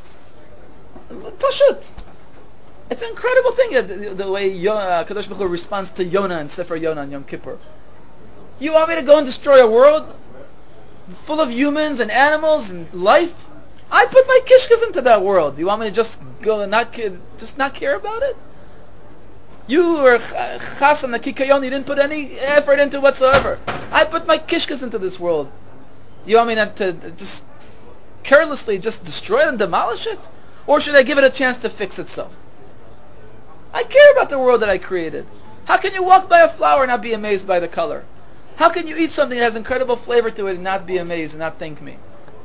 Pashut. It's an incredible thing, the, the way Yonah, Kadosh Baruch Hu responds to Yonah and Sefer Yonah and Yom Kippur. You want me to go and destroy a world full of humans and animals and life? I put my kishkas into that world. You want me to just go and not just not care about it? You were chas on the kikayon, you didn't put any effort into whatsoever. I put my kishkas into this world. You want me not to just carelessly just destroy it and demolish it? Or should I give it a chance to fix itself? I care about the world that I created. How can you walk by a flower and not be amazed by the color? How can you eat something that has incredible flavor to it and not be amazed and not thank me?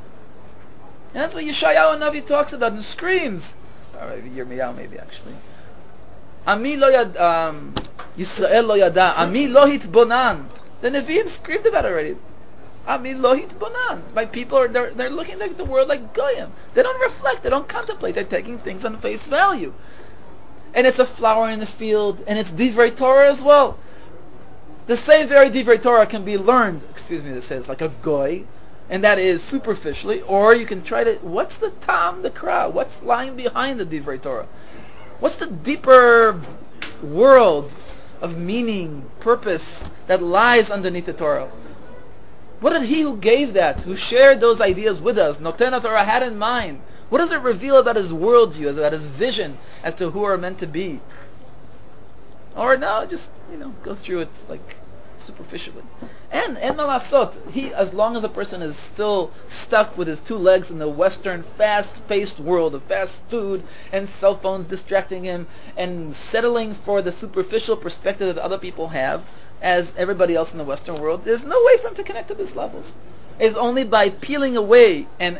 And that's what Yeshayahu Navi talks about and screams. Or maybe Yirmiyahu, maybe actually. Ami lo yad, um, Yisrael lo yada. Ami lo hitbonan. The Nevi'im screamed about it already. Ami lohit bonan. My people are they're, they're looking at the world like goyim. They don't reflect. They don't contemplate. They're taking things on face value. And it's a flower in the field, and it's divrei Torah as well. The same very divrei Torah can be learned. Excuse me, this says like a goy, and that is superficially. Or you can try to. What's the tam the crowd? What's lying behind the divrei Torah? What's the deeper world of meaning, purpose that lies underneath the Torah? What did he who gave that, who shared those ideas with us, Noten Torah, had in mind? What does it reveal about his worldview, about his vision as to who are meant to be? Or no, just, you know, go through it like superficially. And and malasot, he, as long as a person is still stuck with his two legs in the Western fast-paced world of fast food and cell phones distracting him and settling for the superficial perspective that other people have, as everybody else in the Western world, there's no way for him to connect to these levels. It's only by peeling away and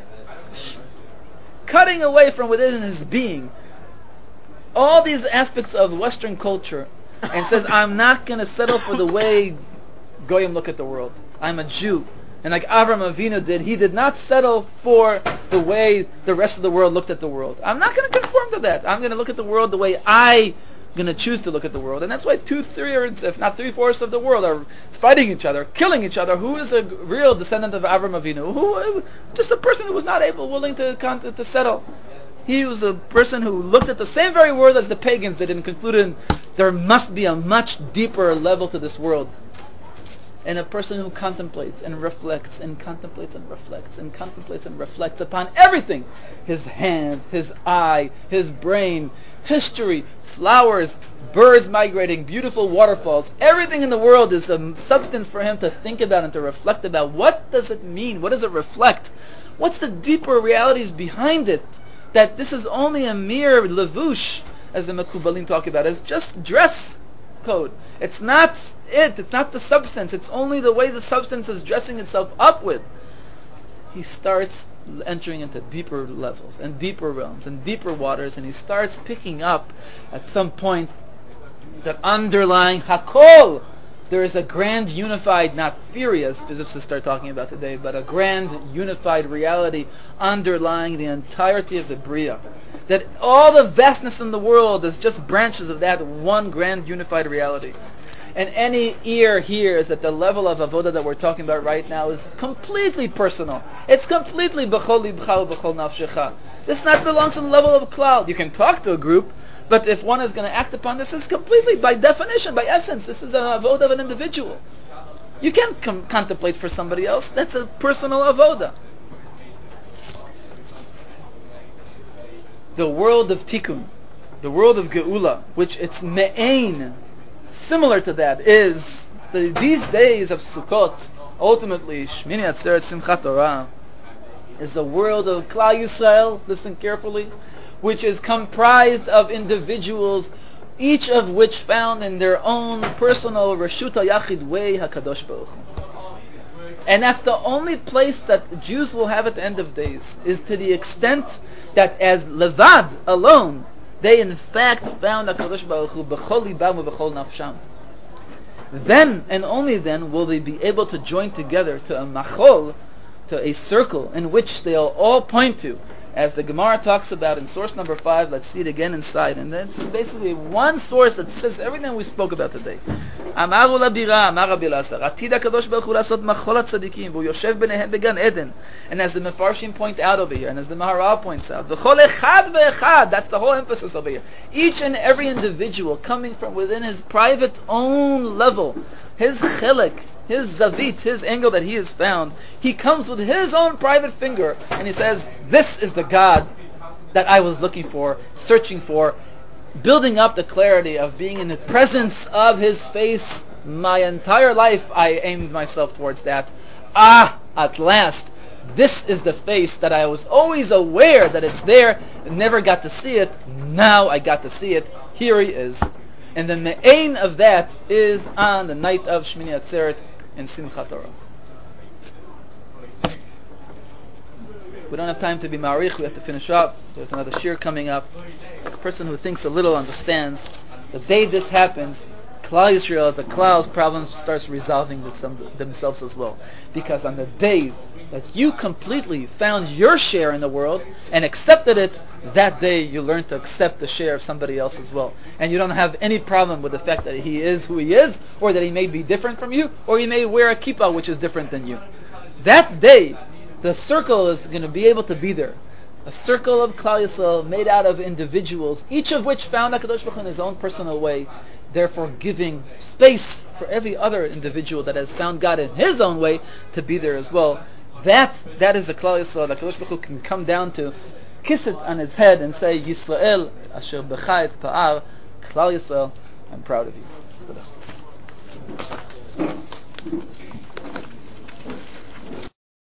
cutting away from within his being all these aspects of Western culture and says, I'm not going to settle for the way Goyim look at the world. I'm a Jew. And like Avram Avinu did, he did not settle for the way the rest of the world looked at the world. I'm not going to conform to that. I'm going to look at the world the way I going to choose to look at the world. And that's why two thirds, if not three-fourths of the world are fighting each other, killing each other. Who is a real descendant of Avram Avinu? Who, just a person who was not able, willing to, to settle. He was a person who looked at the same very world as the pagans did and concluded there must be a much deeper level to this world. And a person who contemplates and reflects and contemplates and reflects and contemplates and reflects upon everything. His hand, his eye, his brain, history, flowers, birds migrating, beautiful waterfalls. Everything in the world is a substance for him to think about and to reflect about. What does it mean? What does it reflect? What's the deeper realities behind it? That this is only a mere levush, as the Mekubalim talk about, it's just dress code. It's not it. It's not the substance. It's only the way the substance is dressing itself up with. He starts entering into deeper levels and deeper realms and deeper waters, and he starts picking up at some point that underlying Hakol, there is a grand unified, not theory as physicists start talking about today, but a grand unified reality underlying the entirety of the Bria. That all the vastness in the world is just branches of that one grand unified reality. And any ear hears that the level of avodah that we're talking about right now is completely personal. It's completely b'chol libcha v'chol nafshecha. This not belongs to the level of a cloud. You can talk to a group, but if one is going to act upon this, it's completely, by definition, by essence, this is an avodah of an individual. You can't com- contemplate for somebody else. That's a personal avodah. The world of tikkun, the world of geula, which it's me'ain, similar to that, is the, these days of Sukkot, ultimately, Shmini Atzeret Simchat Torah, is a world of Klal Yisrael, listen carefully, which is comprised of individuals, each of which found in their own personal Reshut HaYachid way HaKadosh Baruch Hu. And that's the only place that Jews will have at the end of days, is to the extent that as Levad, alone, they in fact found HaKadosh Baruch Hu b'chol libam u'b'chol nafsham. Then, and only then, will they be able to join together to a machol, to a circle in which they'll all point to, as the Gemara talks about in source number five. Let's see it again inside, and that's basically one source that says everything we spoke about today. Amaru labira, amar Rabbi Elazar, atid HaKadosh Baruch Hu lasot machol hatzadikim, v'hu yoshev b'nehem began Eden. And as the Mefarshim point out over here, and as the Maharal points out, v'chol echad ve'echad, that's the whole emphasis over here. Each and every individual coming from within his private own level, his chelik, his zavit, his angle that he has found, he comes with his own private finger and he says, this is the God that I was looking for, searching for, building up the clarity of being in the presence of his face. My entire life I aimed myself towards that. Ah, at last, this is the face that I was always aware that it's there, never got to see it. Now I got to see it. Here he is. And the me'ain of that is on the night of Shmini Atzeret in Simchat Torah. We don't have time to be ma'arich. We have to finish up. There's another shir coming up. A person who thinks a little understands. The day this happens, Klal Yisrael as the Klal's problem starts resolving themselves as well. Because on the day that you completely found your share in the world and accepted it, that day you learn to accept the share of somebody else as well. And you don't have any problem with the fact that he is who he is, or that he may be different from you, or he may wear a kippah which is different than you. That day, the circle is going to be able to be there. A circle of Klal Yisrael made out of individuals, each of which found HaKadosh Baruch Hu in his own personal way, therefore giving space for every other individual that has found God in his own way to be there as well. That that is the Klal Yisrael that HaKadosh Baruch Hu can come down to, kiss it on his head and say, Yisrael, Asher B'cha et Pa'ar, Klal Yisrael, I'm proud of you.